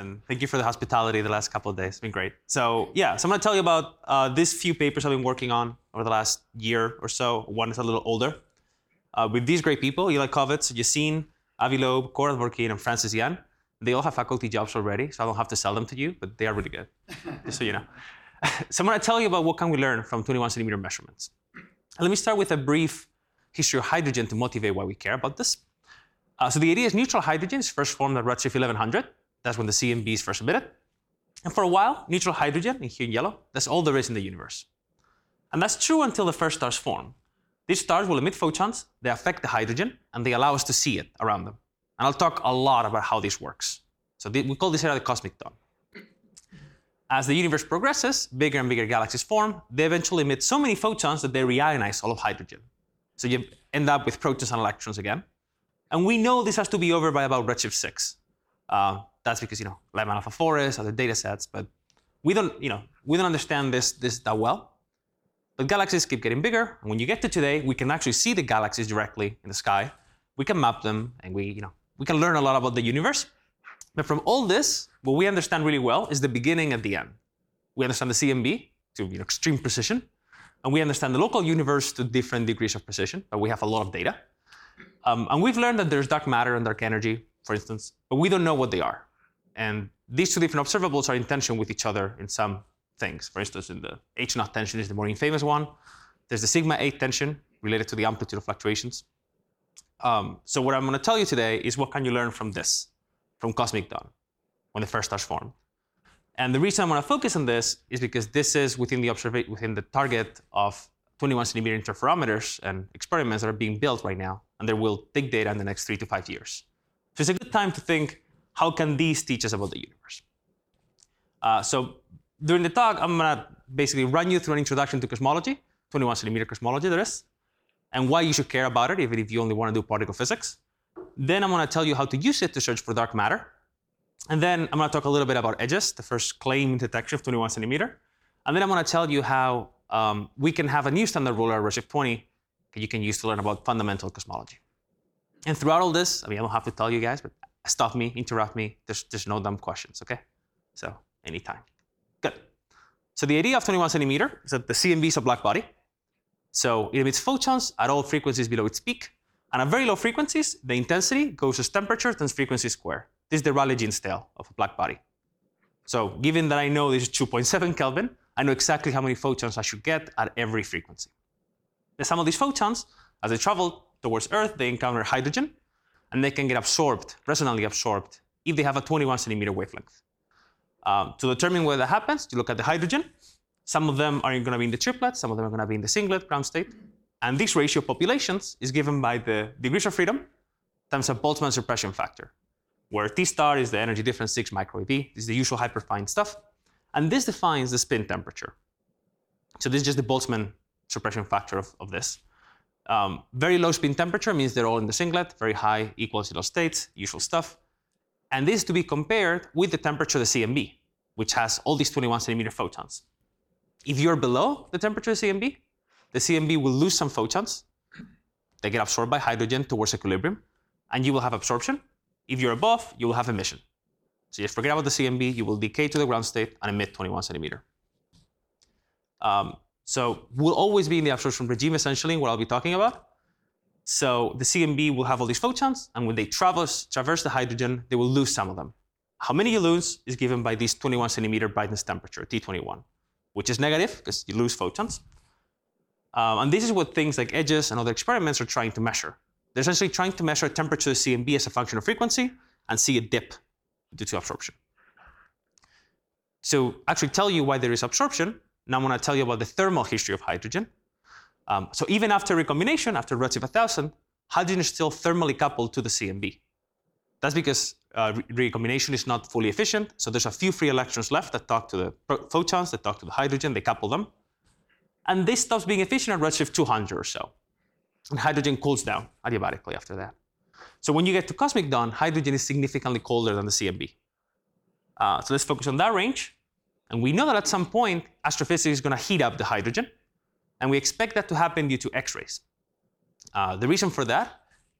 and thank you for the hospitality the last couple of days. It's been great. So I'm going to tell you about these few papers I've been working on over the last year or so. One is a little older. With these great people, Eli Kovitz, Yassine, Avi Loeb, Konrad Borkin, and Francis Yan. They all have faculty jobs already, so I don't have to sell them to you, but they are really good, just so you know. So I'm going to tell you about what can we learn from 21 centimeter measurements. And let me start with a brief history of hydrogen to motivate why we care about this. So the idea is neutral hydrogen is first formed at redshift 1100. That's when the CMB is first emitted. And for a while, neutral hydrogen, in here in yellow, that's all there is in the universe. And that's true until the first stars form. These stars will emit photons, they affect the hydrogen, and they allow us to see it around them. And I'll talk a lot about how this works. So we call this area the cosmic dawn. As the universe progresses, bigger and bigger galaxies form. They eventually emit so many photons that they reionize all of hydrogen. So you end up with protons and electrons again. And we know this has to be over by about redshift 6. That's because, Lyman alpha Forest, other data sets, but we don't understand this that well. But galaxies keep getting bigger, and when you get to today, we can actually see the galaxies directly in the sky. We can map them, and we can learn a lot about the universe. But from all this, what we understand really well is the beginning and the end. We understand the CMB to extreme precision, and we understand the local universe to different degrees of precision, but we have a lot of data. And we've learned that there's dark matter and dark energy, for instance, but we don't know what they are. And these two different observables are in tension with each other in some things. For instance, in the H0 tension is the more infamous one. There's the sigma 8 tension related to the amplitude of fluctuations. So what I'm going to tell you today is what can you learn from this, from cosmic dawn, when the first stars form. And the reason I'm going to focus on this is because this is within the target of 21 centimeter interferometers and experiments that are being built right now, and they will take data in the next 3 to 5 years. So it's a good time to think, how can these teach us about the universe? So during the talk, I'm going to basically run you through an introduction to cosmology, 21 centimeter cosmology there is, and why you should care about it, even if you only want to do particle physics. Then I'm going to tell you how to use it to search for dark matter. And then I'm going to talk a little bit about edges, the first claimed detection of 21 centimeter. And then I'm going to tell you how we can have a new standard ruler at redshift 20 that you can use to learn about fundamental cosmology. And throughout all this, I don't have to tell you guys, but stop me, interrupt me. There's no dumb questions, okay? So anytime. Good. So the idea of 21 centimeter is that the CMB is a black body. So it emits photons at all frequencies below its peak. And at very low frequencies, the intensity goes as temperature times frequency squared. This is the Rayleigh-Jeans scale of a black body. So given that I know this is 2.7 Kelvin, I know exactly how many photons I should get at every frequency. And some of these photons, as they travel towards Earth, they encounter hydrogen, and they can get absorbed, resonantly absorbed, if they have a 21 centimeter wavelength. To determine whether that happens, you look at the hydrogen. Some of them are going to be in the triplet, some of them are going to be in the singlet ground state. And this ratio of populations is given by the degrees of freedom times a Boltzmann suppression factor, where T star is the energy difference 6 micro eV. This is the usual hyperfine stuff. And this defines the spin temperature. So this is just the Boltzmann suppression factor of this. Very low spin temperature means they're all in the singlet. Very high equals states, usual stuff. And this is to be compared with the temperature of the CMB, which has all these 21 centimeter photons. If you're below the temperature of the CMB will lose some photons. They get absorbed by hydrogen towards equilibrium, and you will have absorption. If you're above, you will have emission. So just forget about the CMB, you will decay to the ground state and emit 21 centimeter. So we'll always be in the absorption regime, essentially, what I'll be talking about. So the CMB will have all these photons, and when they traverse the hydrogen, they will lose some of them. How many you lose is given by this 21 centimeter brightness temperature, T21, which is negative because you lose photons. And this is what things like edges and other experiments are trying to measure. They're essentially trying to measure temperature of CMB as a function of frequency and see a dip due to absorption. So actually tell you why there is absorption, now I'm going to tell you about the thermal history of hydrogen. So even after recombination, after redshift 1000, hydrogen is still thermally coupled to the CMB. That's because recombination is not fully efficient, so there's a few free electrons left that talk to the photons, that talk to the hydrogen, they couple them. And this stops being efficient at redshift 200 or so. And hydrogen cools down adiabatically after that. So when you get to cosmic dawn, hydrogen is significantly colder than the CMB. So let's focus on that range. And we know that at some point, astrophysics is going to heat up the hydrogen. And we expect that to happen due to X-rays. The reason for that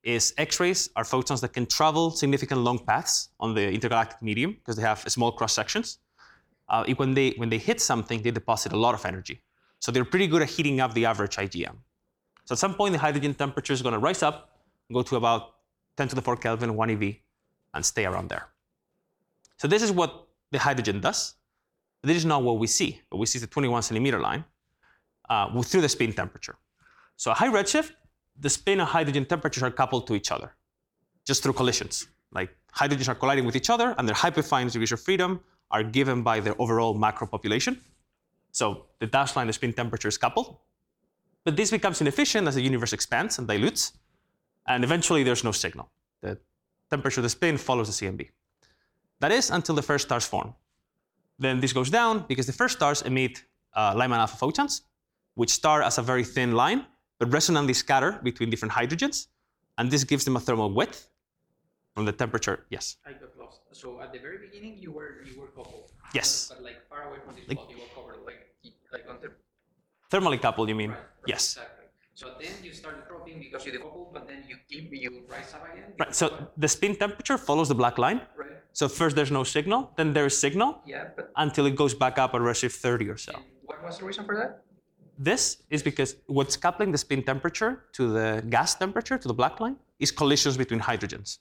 is X-rays are photons that can travel significant long paths on the intergalactic medium because they have small cross sections. When they hit something, they deposit a lot of energy. So they're pretty good at heating up the average IgM. So at some point, the hydrogen temperature is going to rise up, go to about 10 to the 4 Kelvin, 1 eV, and stay around there. So this is what the hydrogen does. But this is not what we see. What we see is the 21 centimeter line through the spin temperature. So at high redshift, the spin and hydrogen temperatures are coupled to each other, just through collisions. Like hydrogens are colliding with each other, and their hyperfine degrees of freedom are given by their overall macro population. So the dashed line, the spin temperature is coupled. But this becomes inefficient as the universe expands and dilutes, and eventually there's no signal. The temperature of the spin follows the CMB. That is until the first stars form. Then this goes down because the first stars emit Lyman alpha photons, which start as a very thin line, but resonantly scatter between different hydrogens, and this gives them a thermal width from the temperature. Yes? I got lost. So at the very beginning, you were coupled. Yes. But like far away from this spot, you were covered like on the... Thermally coupled, you mean? Right, Yes. Exactly. So then you started dropping because you decoupled, but then you rise up again? Right, so the spin temperature follows the black line. Right. So first there's no signal, then there is signal, Yeah, but... until it goes back up at redshift 30 or so. And what was the reason for that? This is because what's coupling the spin temperature to the gas temperature, to the black line, is collisions between hydrogens.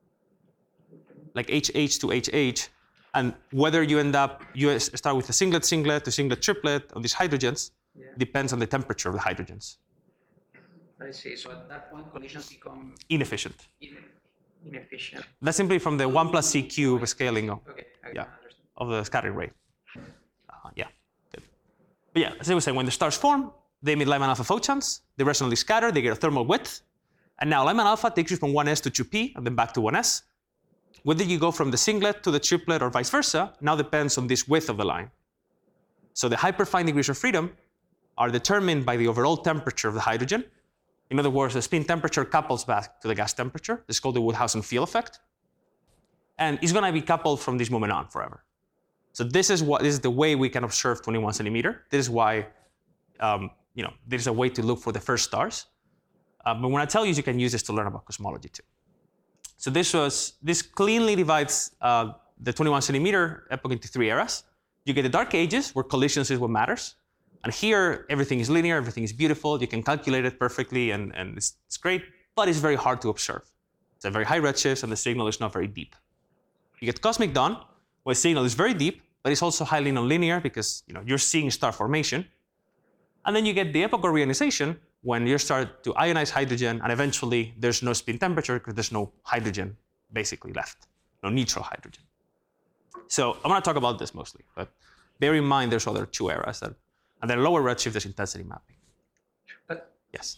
Like HH to HH, and whether you start with a singlet to singlet triplet of these hydrogens depends on the temperature of the hydrogens. I see. So at that point, collisions become Inefficient. inefficient. That's simply from the 1 plus C cube scaling of, Okay, I yeah, understand. of the scattering rate. Yeah, good. But yeah, as I was saying, when the stars form, they emit Lyman alpha photons, they resonantly scatter, they get a thermal width, and now Lyman alpha takes you from 1s to 2p, and then back to 1s. Whether you go from the singlet to the triplet or vice versa now depends on this width of the line. So the hyperfine degrees of freedom are determined by the overall temperature of the hydrogen. In other words, the spin temperature couples back to the gas temperature. This is called the Woodhausen field effect. And it's going to be coupled from this moment on forever. So this is the way we can observe 21 centimeter. This is why there's a way to look for the first stars. But when I tell you can use this to learn about cosmology too. So this cleanly divides the 21 centimeter epoch into 3 eras. You get the dark ages, where collisions is what matters. And here, everything is linear, everything is beautiful. You can calculate it perfectly, and it's great, but it's very hard to observe. It's a very high redshift, and the signal is not very deep. You get cosmic dawn, where the signal is very deep, but it's also highly nonlinear because you're seeing star formation. And then you get the epoch of reionization, when you start to ionize hydrogen, and eventually there's no spin temperature because there's no hydrogen basically left, no neutral hydrogen. So I'm going to talk about this mostly, but bear in mind there's other 2 eras and then lower redshift there's intensity mapping. But yes,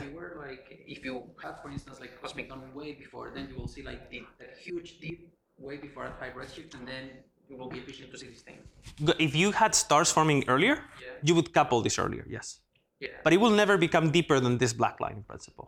if you had, for instance, like cosmic dawn way before, then you will see like the huge deep way before at high redshift, and then it will be efficient to see this thing. If you had stars forming earlier, you would couple this earlier, yes. Yeah. But it will never become deeper than this black line in principle.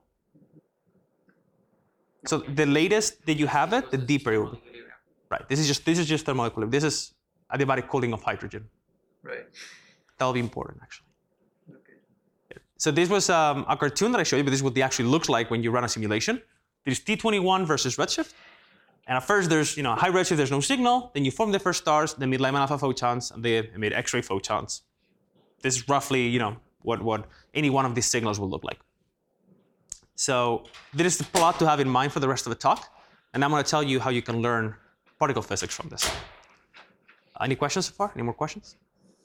So the latest that you have it, the deeper it will be. Right. This is just thermal equilibrium. This is adiabatic cooling of hydrogen. Right. That'll be important actually. Okay. So this was a cartoon that I showed you, but this is what it actually looks like when you run a simulation. There's T21 versus redshift. And at first there's high redshift, there's no signal. Then you form the first stars, they emit Lyman alpha photons, and they emit X-ray photons. This is roughly, what any one of these signals will look like. So there is a plot to have in mind for the rest of the talk, and I'm going to tell you how you can learn particle physics from this. Any questions so far? Any more questions?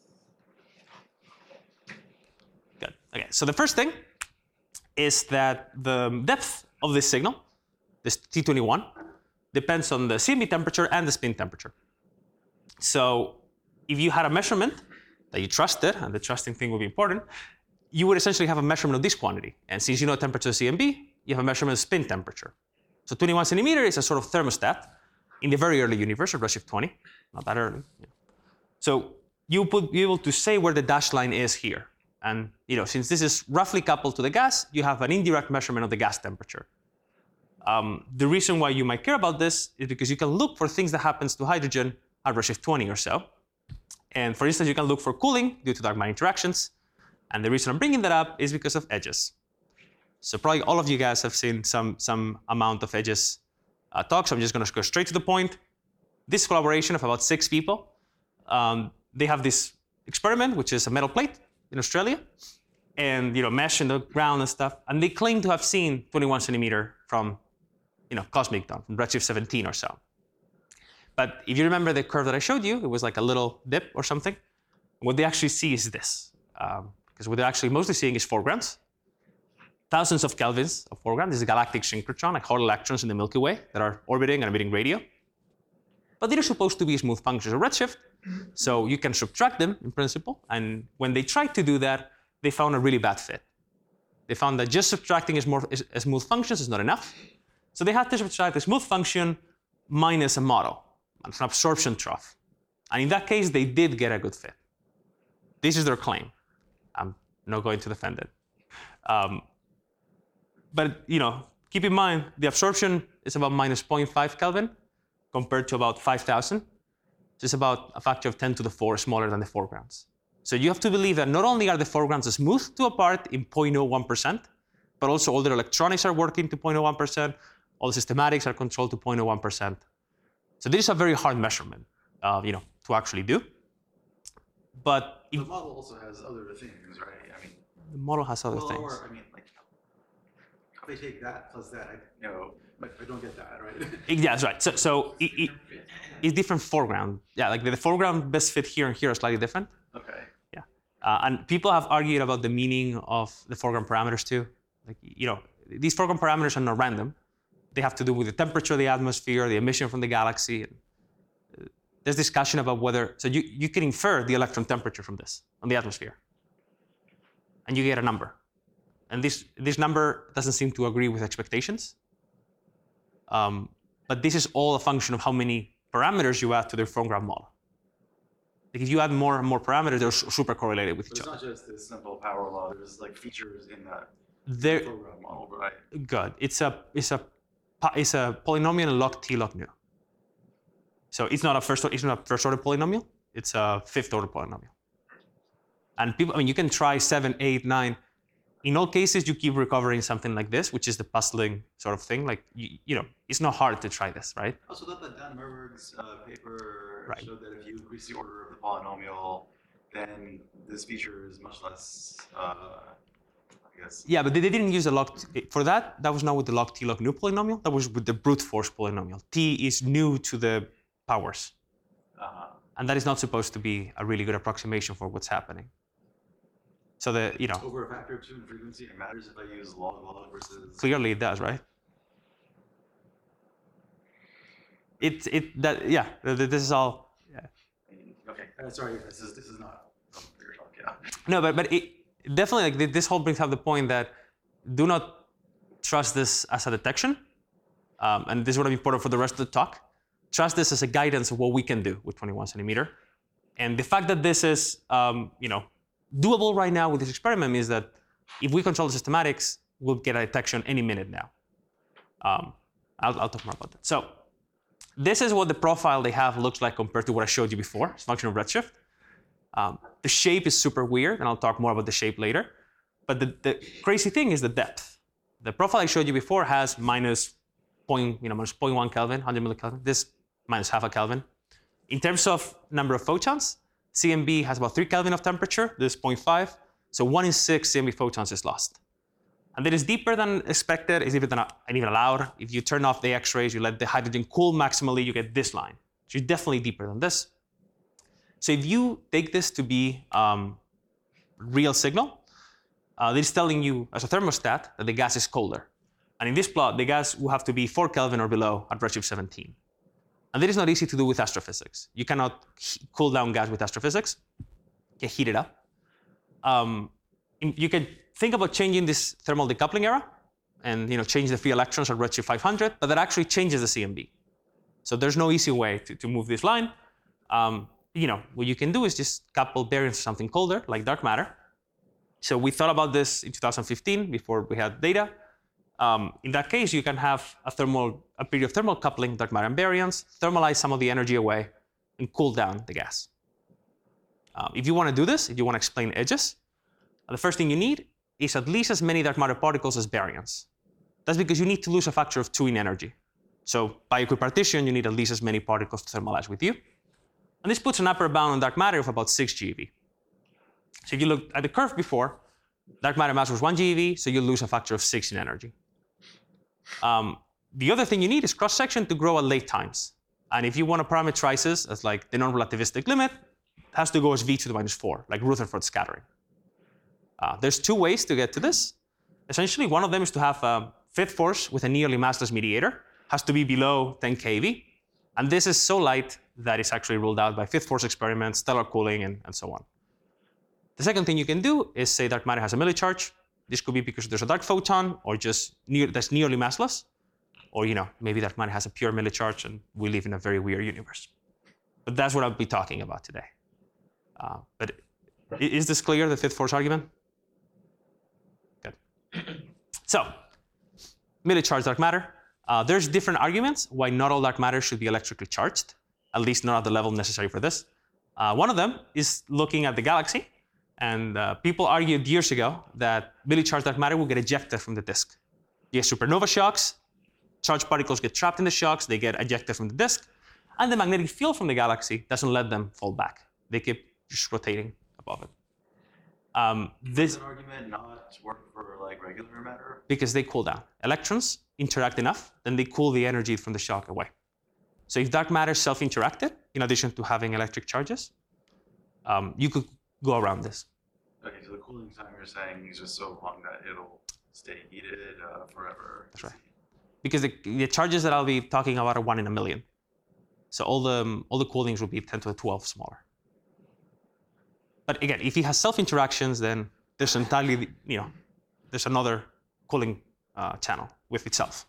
Good. Okay, so the first thing is that the depth of this signal, this T21, depends on the CMB temperature and the spin temperature. So if you had a measurement that you trusted, and the trusting thing would be important, you would essentially have a measurement of this quantity. And since you know temperature of CMB, you have a measurement of spin temperature. So 21 centimeter is a sort of thermostat in the very early universe of redshift 20, not that early. So you would be able to say where the dashed line is here. And since this is roughly coupled to the gas, you have an indirect measurement of the gas temperature. The reason why you might care about this is because you can look for things that happens to hydrogen at redshift 20 or so. And for instance, you can look for cooling due to dark matter interactions. And the reason I'm bringing that up is because of edges. So probably all of you guys have seen some amount of edges talk, so I'm just going to go straight to the point. This collaboration of about 6 people, they have this experiment, which is a metal plate in Australia, and mesh in the ground and stuff, and they claim to have seen 21 centimeter from cosmic dawn, from redshift 17 or so. But if you remember the curve that I showed you, it was like a little dip or something. What they actually see is this, because what they're actually mostly seeing is foregrounds. Thousands of kelvins of foreground. This is a galactic synchrotron, like hot electrons in the Milky Way that are orbiting and emitting radio. But they're supposed to be smooth functions of redshift, so you can subtract them in principle. And when they tried to do that, they found a really bad fit. They found that just subtracting smooth functions is not enough. So they had to subtract a smooth function minus a model, an absorption trough. And in that case, they did get a good fit. This is their claim. I'm not going to defend it. But keep in mind, the absorption is about minus 0.5 Kelvin compared to about 5,000. It's about a factor of 10 to the 4 smaller than the foregrounds. So you have to believe that not only are the foregrounds smoothed to a part in 0.01%, but also all their electronics are working to 0.01%, all the systematics are controlled to 0.01%. So this is a very hard measurement, to actually do. But the model also has other things, right? I mean, the model has other things. Or, I mean, like, if they take that plus that, I don't get that, right? Yeah, that's right. So it's different foreground. Yeah, like the foreground best fit here and here are slightly different. Okay. Yeah, and people have argued about the meaning of the foreground parameters too. Like, these foreground parameters are not random. They have to do with the temperature of the atmosphere, the emission from the galaxy. There's discussion about whether, so you can infer the electron temperature from this on the atmosphere, and you get a number. And this number doesn't seem to agree with expectations. But this is all a function of how many parameters you add to their foreground model. Like if you add more and more parameters, they're super correlated with each other. It's not just this simple power law. There's like features in that foreground model, right? Good. It's a polynomial in log T log nu. So it's not a first order polynomial. It's a 5th order polynomial. And people, you can try 7, 8, 9. In all cases, you keep recovering something like this, which is the puzzling sort of thing. Like, it's not hard to try this, right? Also, that Dan Merberg's paper Right. showed that if you increase the order of the polynomial, then this feature is much less, I guess. Yeah, but they didn't use a log for that. That was not with the log T log nu polynomial. That was with the brute force polynomial. T is new to the powers. And that is not supposed to be a really good approximation for what's happening. So Over a factor of 2 in frequency, it matters if I use log versus. Clearly it does, right? This is all. Yeah. Okay, sorry, this is not bigger talk, yeah. No, but it definitely, like, this whole brings up the point that do not trust this as a detection, and this is what I'm important for the rest of the talk. Trust this as a guidance of what we can do with 21 centimeter, and the fact that this is, doable right now with this experiment means that if we control the systematics, we'll get a detection any minute now. I'll talk more about that. So this is what the profile they have looks like compared to what I showed you before. It's a function of redshift. The shape is super weird, and I'll talk more about the shape later. But the crazy thing is the depth. The profile I showed you before has minus 0.1 Kelvin, 100 millikelvin. This minus half a Kelvin. In terms of number of photons, CMB has about 3 Kelvin of temperature. This is 0.5. So 1 in 6 CMB photons is lost. And that is deeper than expected, is deeper than even allowed. If you turn off the X-rays, you let the hydrogen cool maximally, you get this line. So you're definitely deeper than this. So if you take this to be real signal, this is telling you as a thermostat that the gas is colder. And in this plot, the gas will have to be 4 Kelvin or below at redshift 17. And that is not easy to do with astrophysics. You cannot cool down gas with astrophysics. You can heat it up. You can think about changing this thermal decoupling era and change the free electrons at redshift 500, but that actually changes the CMB. So there's no easy way to move this line. What you can do is just couple baryons to something colder, like dark matter. So we thought about this in 2015 before we had data. In that case, you can have a period of thermal coupling, dark matter and baryons, thermalize some of the energy away, and cool down the gas. If you want to do this, if you want to explain edges, the first thing you need is at least as many dark matter particles as baryons. That's because you need to lose a factor of 2 in energy. So by equipartition, you need at least as many particles to thermalize with you. And this puts an upper bound on dark matter of about 6 GeV. So if you look at the curve before, dark matter mass was 1 GeV, so you lose a factor of 6 in energy. The other thing you need is cross-section to grow at late times. And if you want to parameterize this as like the non-relativistic limit, it has to go as v to the minus 4, like Rutherford scattering. There's 2 ways to get to this. Essentially, one of them is to have a fifth force with a nearly massless mediator, has to be below 10 keV. And this is so light that it's actually ruled out by fifth force experiments, stellar cooling, and so on. The second thing you can do is say dark matter has a millicharge. This could be because there's a dark photon, or just that's nearly massless. Or maybe dark matter has a pure millicharge, and we live in a very weird universe. But that's what I'll be talking about today. But is this clear, the fifth force argument? Good. So, millicharge dark matter. There's different arguments why not all dark matter should be electrically charged, at least not at the level necessary for this. One of them is looking at the galaxy, and people argued years ago that millicharged dark matter will get ejected from the disk. You get supernova shocks, charged particles get trapped in the shocks, they get ejected from the disk, and the magnetic field from the galaxy doesn't let them fall back. They keep just rotating above it. Does an argument not work for like regular matter? Because they cool down. Electrons interact enough, then they cool the energy from the shock away. So if dark matter self-interacted, in addition to having electric charges, you could go around this. Okay, so the cooling time you're saying is just so long that it'll stay heated forever. That's right. Because the charges that I'll be talking about are 1 in a million. So all the coolings will be 10 to the 12 smaller. But again, if it has self-interactions, then there's entirely, there's another cooling channel with itself.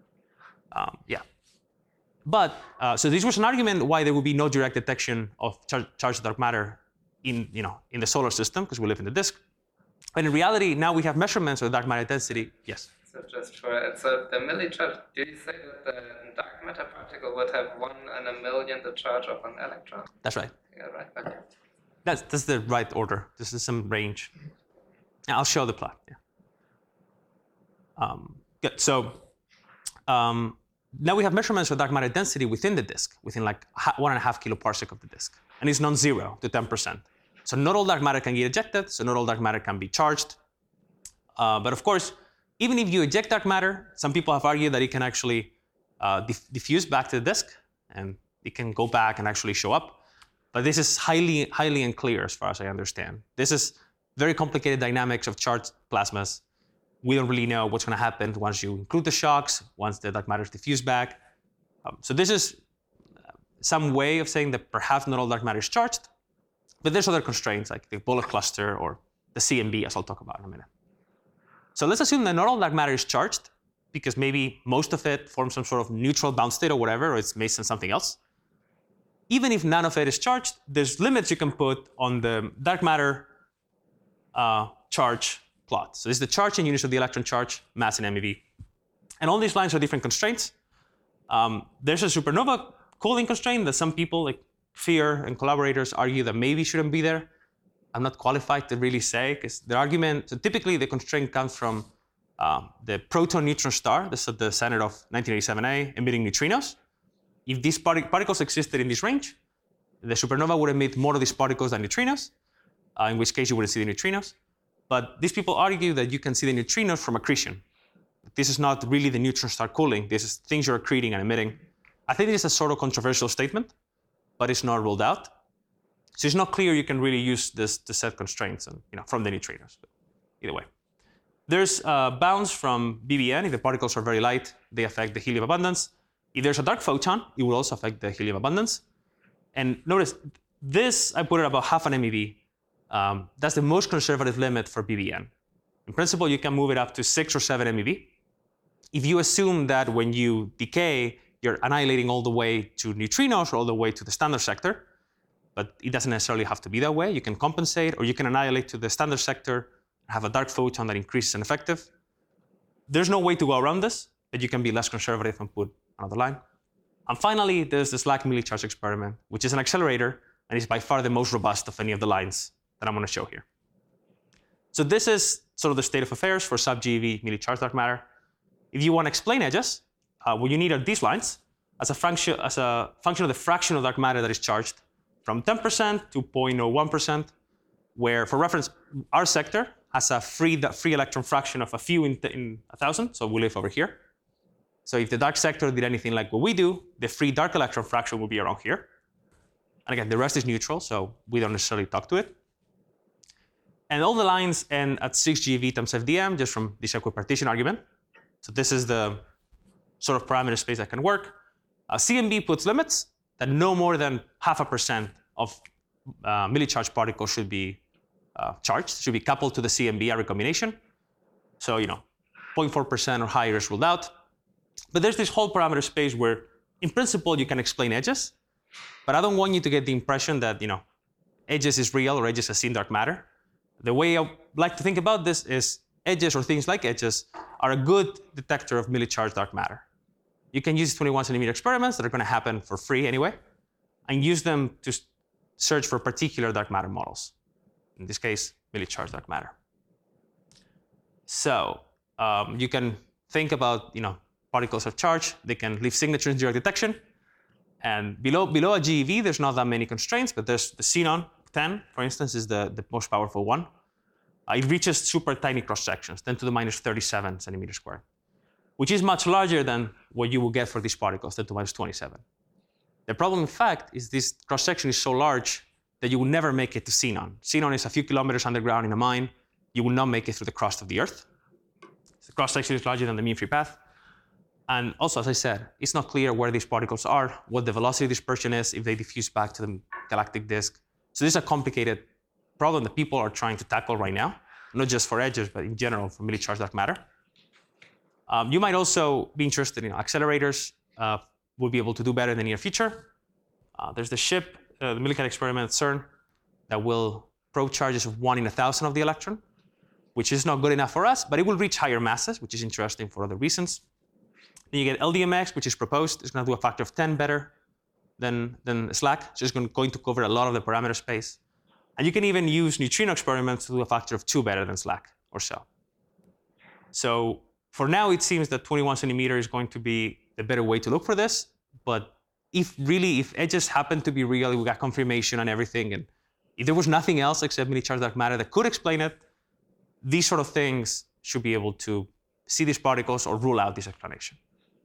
But, so this was an argument why there would be no direct detection of charged dark matter in the solar system, because we live in the disk. But in reality, now we have measurements of dark matter density. Yes? So just for it, so the millicharge, do you say that the dark matter particle would have 1 in a million the charge of an electron? That's right. Yeah, right. Okay. That's the right order. This is some range. I'll show the plot. Yeah. Good. So now we have measurements of dark matter density within the disk, within like 1.5 kiloparsec of the disk, and it's non-zero to 10%. So not all dark matter can get ejected. So not all dark matter can be charged. But of course, even if you eject dark matter, some people have argued that it can actually diffuse back to the disk, and it can go back and actually show up. But this is highly unclear as far as I understand. This is very complicated dynamics of charged plasmas. We don't really know what's going to happen once you include the shocks, once the dark matter is diffused back. So this is some way of saying that perhaps not all dark matter is charged, but there's other constraints like the bullet cluster or the CMB, as I'll talk about in a minute. So let's assume that not all dark matter is charged, because maybe most of it forms some sort of neutral bound state or whatever, or it's based on something else. Even if none of it is charged, there's limits you can put on the dark matter charge plot. So this is the charge in units of the electron charge, mass in MeV. And all these lines are different constraints. There's a supernova cooling constraint that some people, like Fear and collaborators, argue that maybe shouldn't be there. I'm not qualified to really say, because the argument, so typically the constraint comes from the proton-neutron star, this is at the center of 1987A, emitting neutrinos. If these particles existed in this range, the supernova would emit more of these particles than neutrinos, in which case you wouldn't see the neutrinos. But these people argue that you can see the neutrinos from accretion. This is not really the neutron star cooling. This is things you're accreting and emitting. I think this is a sort of controversial statement, but it's not ruled out. So it's not clear you can really use this to set constraints and, from the neutrinos. But either way. There's bounds from BBN. If the particles are very light, they affect the helium abundance. If there's a dark photon, it will also affect the helium abundance. And notice, this, I put it about half an MeV. That's the most conservative limit for BBN. In principle, you can move it up to 6 or 7 MeV. If you assume that when you decay, you're annihilating all the way to neutrinos or all the way to the standard sector, but it doesn't necessarily have to be that way. You can compensate, or you can annihilate to the standard sector and have a dark photon that increases in effective. There's no way to go around this, but you can be less conservative and put another line. And finally, there's the SLAC millicharge experiment, which is an accelerator and is by far the most robust of any of the lines that I'm going to show here. So this is sort of the state of affairs for sub-GeV milli charged dark matter. If you want to explain edges, what you need are these lines as a function of the fraction of dark matter that is charged from 10% to 0.01%, where, for reference, our sector has a free electron fraction of a few in 1,000, so we live over here. So if the dark sector did anything like what we do, the free dark electron fraction will be around here. And again, the rest is neutral, so we don't necessarily talk to it. And all the lines end at 6 GeV times FDM, just from this equipartition argument. So this is the sort of parameter space that can work. CMB puts limits that no more than 0.5% of milli charged particles should be charged, should be coupled to the CMB recombination. So, 0.4% or higher is ruled out. But there's this whole parameter space where, in principle, you can explain edges. But I don't want you to get the impression that, edges is real or edges as seen dark matter. The way I like to think about this is edges or things like edges are a good detector of milli charged dark matter. You can use 21 centimeter experiments that are going to happen for free anyway, and use them to search for particular dark matter models. In this case, milli charged dark matter. So you can think about, particles of charge. They can leave signatures in direct detection. And below a GeV, there's not that many constraints, but there's the xenon 10, for instance, is the most powerful one. It reaches super tiny cross sections, 10 to the minus 37 centimeters squared, which is much larger than what you will get for these particles, 10 to the minus 27. The problem, in fact, is this cross section is so large that you will never make it to xenon. Xenon is a few kilometers underground in a mine. You will not make it through the crust of the Earth. The cross section is larger than the mean free path. And also, as I said, it's not clear where these particles are, what the velocity dispersion is, if they diffuse back to the galactic disk. So this is a complicated problem that people are trying to tackle right now, not just for edges, but in general for milli charged dark matter. You might also be interested in accelerators. We'll be able to do better in the near future. There's the SHIP, the Millikan experiment at CERN, that will probe charges of 1 in 1,000 of the electron, which is not good enough for us, but it will reach higher masses, which is interesting for other reasons. Then you get LDMX, which is proposed. It's going to do a factor of 10 better than SLAC, so it's going to cover a lot of the parameter space. And you can even use neutrino experiments to do a factor of 2 better than SLAC or so. So for now, it seems that 21 centimeter is going to be the better way to look for this. But if edges happen to be real, we got confirmation and everything, and if there was nothing else except milli charged dark matter that could explain it, these sort of things should be able to see these particles or rule out this explanation.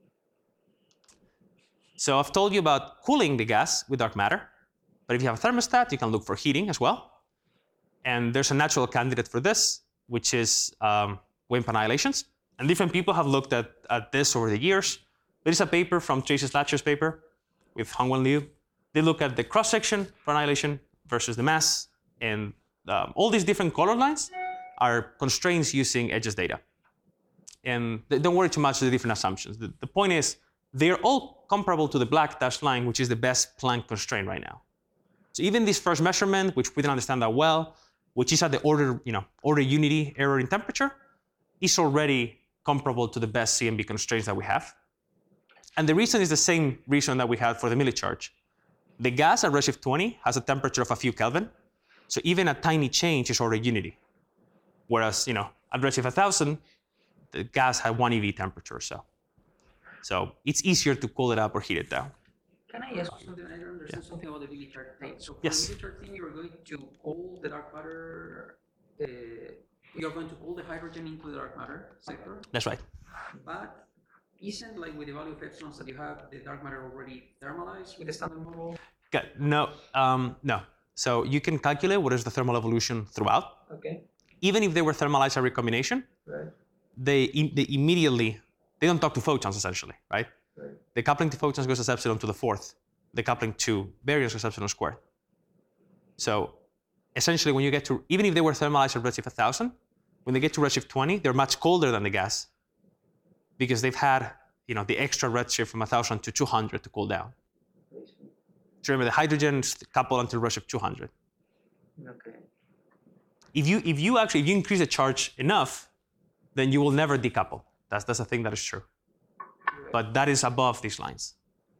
So I've told you about cooling the gas with dark matter, but if you have a thermostat, you can look for heating as well. And there's a natural candidate for this, which is WIMP annihilations. And different people have looked at this over the years. There is a paper from Tracy Slatcher's paper with Hongwen Liu. They look at the cross-section for annihilation versus the mass, and all these different color lines are constraints using edges data. And don't worry too much with the different assumptions. The point is, they're all comparable to the black dashed line, which is the best Planck constraint right now. So even this first measurement, which we didn't understand that well, which is at the order unity error in temperature, is already comparable to the best CMB constraints that we have. And the reason is the same reason that we had for the milli charge. The gas at redshift 20 has a temperature of a few Kelvin, so even a tiny change is order unity. Whereas, at redshift 1,000, the gas had 1 eV temperature or so. So it's easier to cool it up or heat it down. Can I ask you something? I don't understand something about the milli charge thing. So for Yes. the milli charge thing, you're going to pull the dark matter, you're going to pull the hydrogen into the dark matter sector, That's right. but isn't like with the value of epsilons that you have the dark matter already thermalized with the standard model? No. So you can calculate what is the thermal evolution throughout. Okay. Even if they were thermalized at recombination, Right. they immediately, they don't talk to photons essentially, right? Right. The coupling to photons goes as epsilon to the 4th. The coupling to baryons goes epsilon squared. So essentially when you get to, even if they were thermalized at redshift 1,000, when they get to redshift 20, they're much colder than the gas because they've had the extra redshift from 1,000 to 200 to cool down. So remember, the hydrogens couple until redshift 200. Okay. If you increase the charge enough, then you will never decouple. That's a thing that is true. But that is above these lines.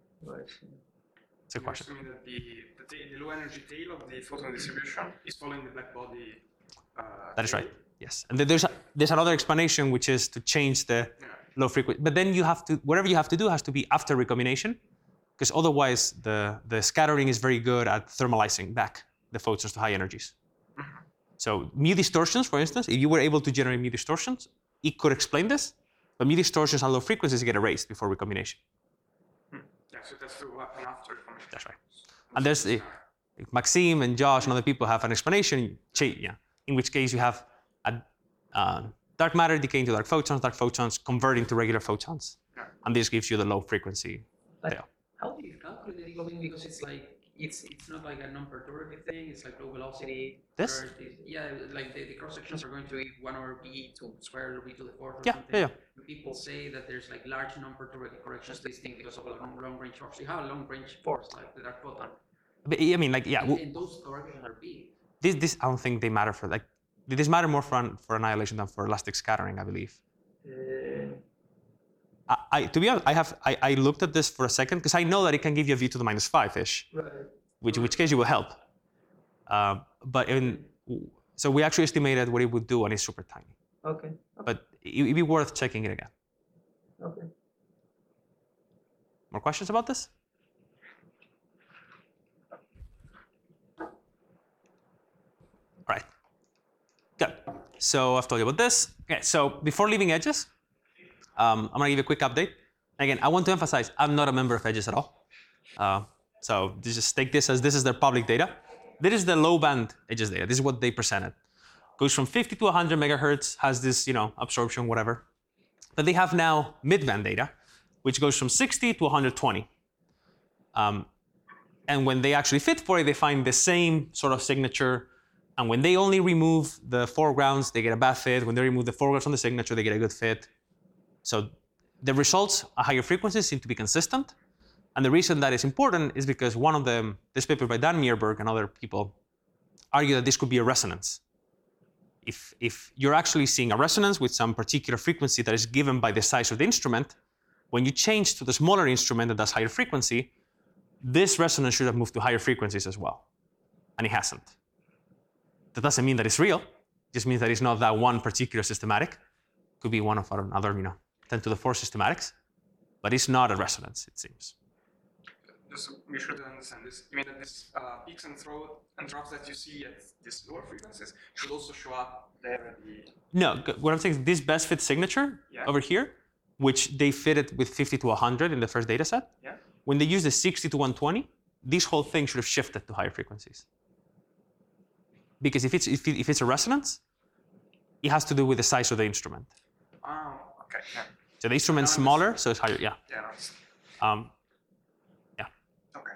It's a question. You're assuming that the low energy tail of the photon distribution is following the black body. That is right. Yes, and then there's another explanation, which is to change the low frequency. But then you have to, whatever you have to do has to be after recombination, because otherwise the scattering is very good at thermalizing back the photons to high energies. So mu distortions, for instance, if you were able to generate mu distortions, it could explain this, but mu distortions at low frequencies get erased before recombination. Yeah, so that's the one after recombination. That's right. And there's Maxime and Josh and other people have an explanation, in which case you have a dark matter decaying to dark photons converting to regular photons. Yeah. And this gives you the low frequency tail. How do you calculate the hemoglobin? Because it's like it's not like a non-perturbative thing. It's like low velocity. This? Like the cross sections are going to be 1 over b to square or b to the fourth or Yeah, something. yeah. And people say that there's like large non-perturbative corrections to this thing because of a long range force. You have a long range force like the dark photon. But, I mean, like, yeah. And those corrections are big. This I don't think they matter for like. This matter more for annihilation than for elastic scattering, I believe. To be honest, I looked at this for a second because I know that it can give you a v to the -5-ish, Right. which case you will help. So we actually estimated what it would do, and it's super tiny. Okay. But it'd be worth checking it again. Okay. More questions about this? All right. Good. So I've told you about this. Okay, so before leaving Edges, I'm going to give you a quick update. Again, I want to emphasize, I'm not a member of Edges at all. So just take this as this is their public data. This is the low band Edges data. This is what they presented. Goes from 50 to 100 megahertz, has this, absorption, whatever. But they have now mid-band data, which goes from 60 to 120. And when they actually fit for it, they find the same sort of signature. And when they only remove the foregrounds, they get a bad fit. When they remove the foregrounds from the signature, they get a good fit. So the results at higher frequencies seem to be consistent. And the reason that is important is because one of them, this paper by Dan Meerberg and other people, argue that this could be a resonance. If you're actually seeing a resonance with some particular frequency that is given by the size of the instrument, when you change to the smaller instrument that does higher frequency, this resonance should have moved to higher frequencies as well. And it hasn't. That doesn't mean that it's real. It just means that it's not that one particular systematic. Could be one of our other, 10 to the 4 systematics. But it's not a resonance, it seems. Just so we should understand this. You mean that these peaks and troughs that you see at these lower frequencies should also show up there at the... No, what I'm saying is this best fit signature over here, which they fitted with 50 to 100 in the first data set. Yeah. When they use the 60 to 120, this whole thing should have shifted to higher frequencies. Because if it's a resonance, it has to do with the size of the instrument. Oh, okay, yeah. So the instrument's smaller, so it's higher, yeah. Yeah, that's... Yeah. Okay.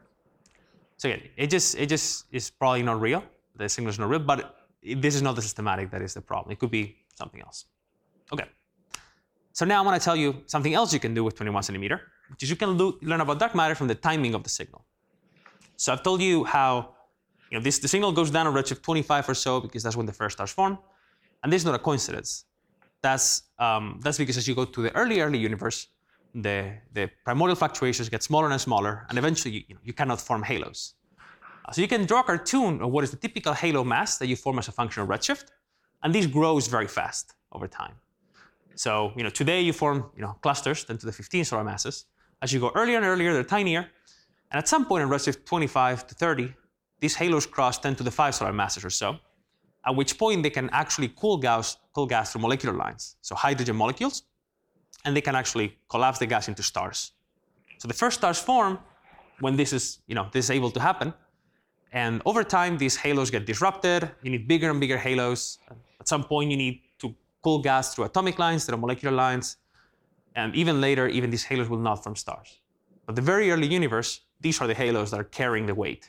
So yeah, it just is probably not real. The signal is not real, but this is not the systematic that is the problem. It could be something else. Okay. So now I want to tell you something else you can do with 21 centimeter, which is you can learn about dark matter from the timing of the signal. So I've told you how the signal goes down on redshift 25 or so because that's when the first stars form, and this is not a coincidence. That's because as you go to the early universe, the primordial fluctuations get smaller and smaller, and eventually you cannot form halos. So you can draw a cartoon of what is the typical halo mass that you form as a function of redshift, and this grows very fast over time. So today you form clusters 10 to the 15 solar masses. As you go earlier and earlier, they're tinier, and at some point in redshift 25 to 30, these halos cross 10 to the 5 solar masses or so, at which point they can actually cool gas through molecular lines, so hydrogen molecules, and they can actually collapse the gas into stars. So the first stars form when this is able to happen, and over time these halos get disrupted. You need bigger and bigger halos. At some point you need to cool gas through atomic lines, through molecular lines, and even later, even these halos will not form stars. But the very early universe, these are the halos that are carrying the weight.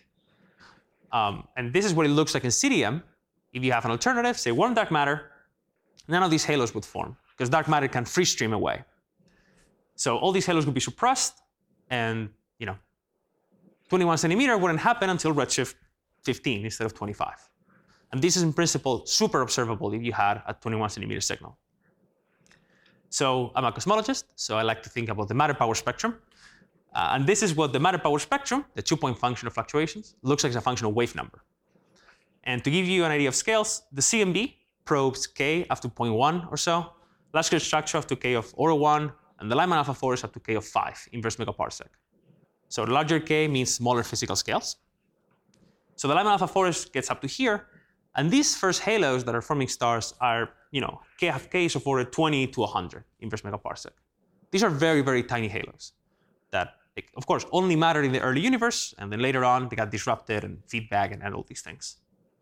And this is what it looks like in CDM. If you have an alternative, say warm dark matter, none of these halos would form because dark matter can free stream away. So all these halos would be suppressed, and 21 centimeter wouldn't happen until redshift 15 instead of 25. And this is in principle super observable if you had a 21 centimeter signal. So I'm a cosmologist, so I like to think about the matter power spectrum. And this is what the matter power spectrum, the 2-point function of fluctuations, looks like as a function of wave number. And to give you an idea of scales, the CMB probes k up to 0.1 or so, large scale structure up to k of order 1, and the Lyman alpha 4 is up to k of 5 inverse megaparsec. So larger k means smaller physical scales. So the Lyman alpha 4 gets up to here, and these first halos that are forming stars are, k's of order 20 to 100 inverse megaparsec. These are very, very tiny halos that, of course, only mattered in the early universe, and then later on they got disrupted and feedback and all these things.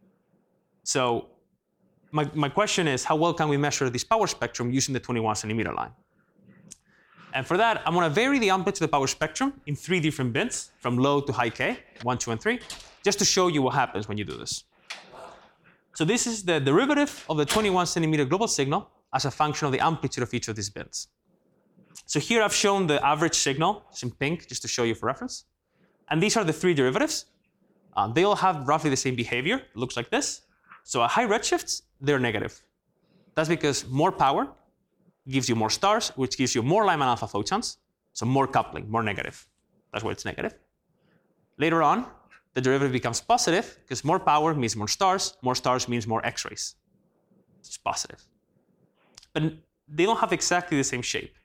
So my question is, how well can we measure this power spectrum using the 21 centimeter line? And for that, I'm going to vary the amplitude of the power spectrum in 3 different bins, from low to high k, 1, 2, and 3, just to show you what happens when you do this. So this is the derivative of the 21 centimeter global signal as a function of the amplitude of each of these bins. So here I've shown the average signal, it's in pink, just to show you for reference. And these are the 3 derivatives. They all have roughly the same behavior. It looks like this. So at high redshifts, they're negative. That's because more power gives you more stars, which gives you more Lyman alpha photons, so more coupling, more negative. That's why it's negative. Later on, the derivative becomes positive, because more power means more stars means more X-rays. It's positive. But they don't have exactly the same shape.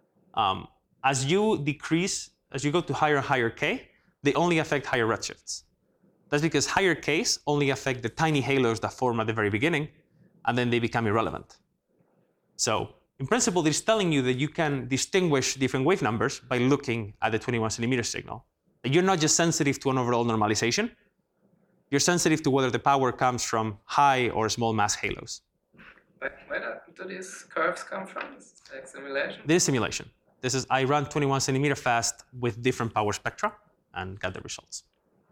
As you go to higher and higher k, they only affect higher redshifts. That's because higher k's only affect the tiny halos that form at the very beginning, and then they become irrelevant. So in principle, it's telling you that you can distinguish different wave numbers by looking at the 21 centimeter signal. That you're not just sensitive to an overall normalization, you're sensitive to whether the power comes from high or small mass halos. Where do these curves come from? Is this like simulation? This is simulation. I run 21 centimeter fast with different power spectra and got the results.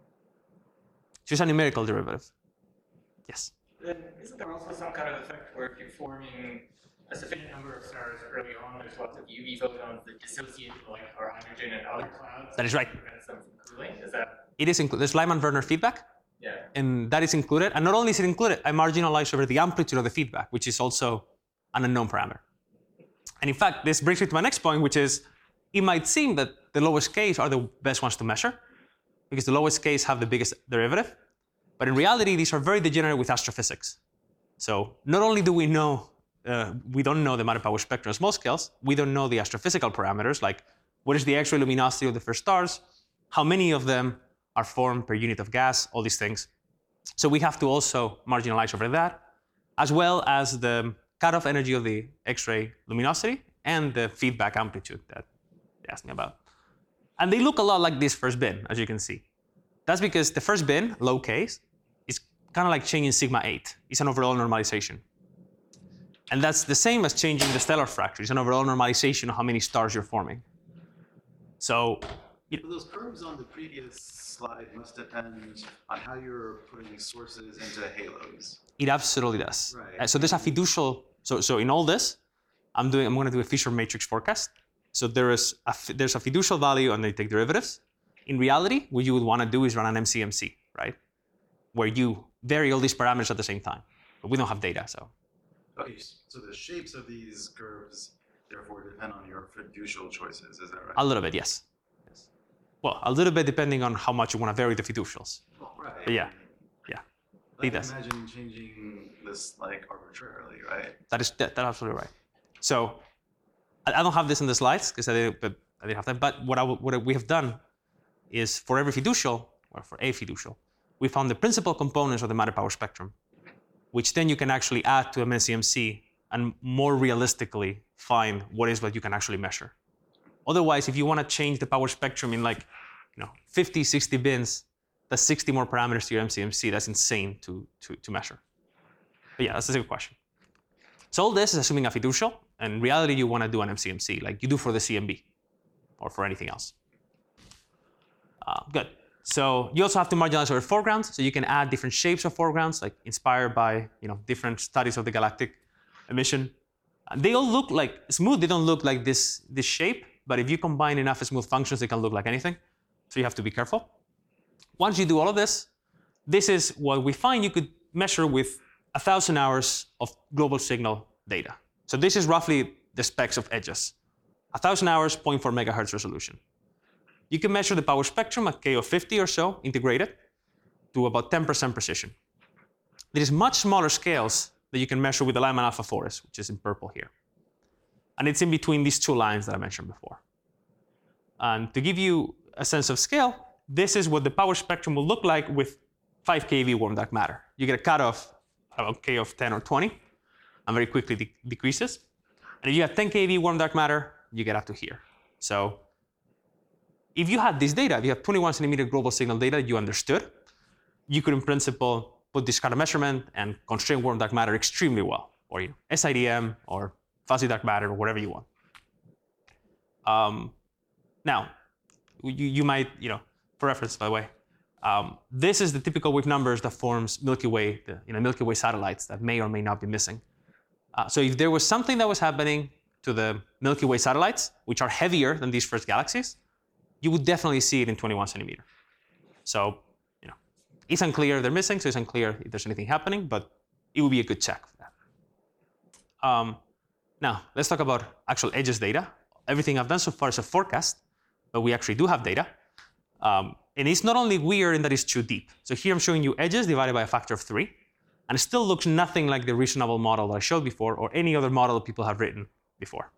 So it's a numerical derivative. Yes? Then isn't there also some kind of effect where if you're forming a sufficient number of stars early on, there's lots of UV photons that dissociate to like our hydrogen and other clouds? That is right. Prevents them from cooling? Is that? It is included. There's Lyman-Werner feedback. Yeah. And that is included. And not only is it included, I marginalize over the amplitude of the feedback, which is also an unknown parameter. And in fact, this brings me to my next point, which is it might seem that the lowest k's are the best ones to measure because the lowest k's have the biggest derivative. But in reality, these are very degenerate with astrophysics. So not only do we know, we don't know the matter power spectrum at small scales, we don't know the astrophysical parameters, like what is the X-ray luminosity of the first stars, how many of them are formed per unit of gas, all these things. So we have to also marginalize over that, as well as the cutoff energy of the X-ray luminosity and the feedback amplitude that they asked me about. And they look a lot like this first bin, as you can see. That's because the first bin, low Ks, is kind of like changing sigma 8. It's an overall normalization. And that's the same as changing the stellar fracture. It's an overall normalization of how many stars you're forming. So those curves on the previous slide must depend on how you're putting sources into halos. It absolutely does. Right. So there's a fiducial. So in all this, I'm going to do a Fisher matrix forecast. So there's a fiducial value, and they take derivatives. In reality, what you would want to do is run an MCMC, right, where you vary all these parameters at the same time. But we don't have data, so. Okay, so the shapes of these curves therefore depend on your fiducial choices. Is that right? A little bit, yes. Well, a little bit depending on how much you want to vary the fiducials. Oh, right. But yeah. Like, It does. imagine changing this like arbitrarily, right? That's absolutely right. So I don't have this in the slides because I didn't have time. But what we have done is for every fiducial, or for a fiducial, we found the principal components of the matter power spectrum, which then you can actually add to MCMC and more realistically find what you can actually measure. Otherwise, if you want to change the power spectrum in 50, 60 bins, that's 60 more parameters to your MCMC. That's insane to measure. But yeah, that's a good question. So all this is assuming a fiducial, and in reality, you want to do an MCMC like you do for the CMB or for anything else. Good. So you also have to marginalize over foregrounds, so you can add different shapes of foregrounds, like inspired by different studies of the galactic emission. They all look like smooth. They don't look like this shape, but if you combine enough smooth functions, they can look like anything. So you have to be careful. Once you do all of this, this is what we find you could measure with 1,000 hours of global signal data. So this is roughly the specs of edges. 1,000 hours, 0.4 megahertz resolution. You can measure the power spectrum at K of 50 or so, integrated, to about 10% precision. There is much smaller scales that you can measure with the Lyman alpha forest, which is in purple here. And it's in between these two lines that I mentioned before. And to give you a sense of scale, this is what the power spectrum will look like with 5 keV warm dark matter. You get a cutoff of K of 10 or 20, and very quickly decreases. And if you have 10 keV warm dark matter, you get up to here. So if you had this data, if you have 21 centimeter global signal data you understood, you could in principle put this kind of measurement and constrain warm dark matter extremely well, or SIDM or fuzzy dark matter or whatever you want. Now, you might, for reference, by the way, this is the typical wave numbers that forms Milky Way, Milky Way satellites that may or may not be missing. So if there was something that was happening to the Milky Way satellites, which are heavier than these first galaxies, you would definitely see it in 21 centimeter. So, it's unclear if they're missing, so it's unclear if there's anything happening, but it would be a good check for that. Now, let's talk about actual edges data. Everything I've done so far is a forecast, but we actually do have data. And it's not only weird in that it's too deep. So here I'm showing you edges divided by a factor of 3, and it still looks nothing like the reasonable model that I showed before or any other model people have written before.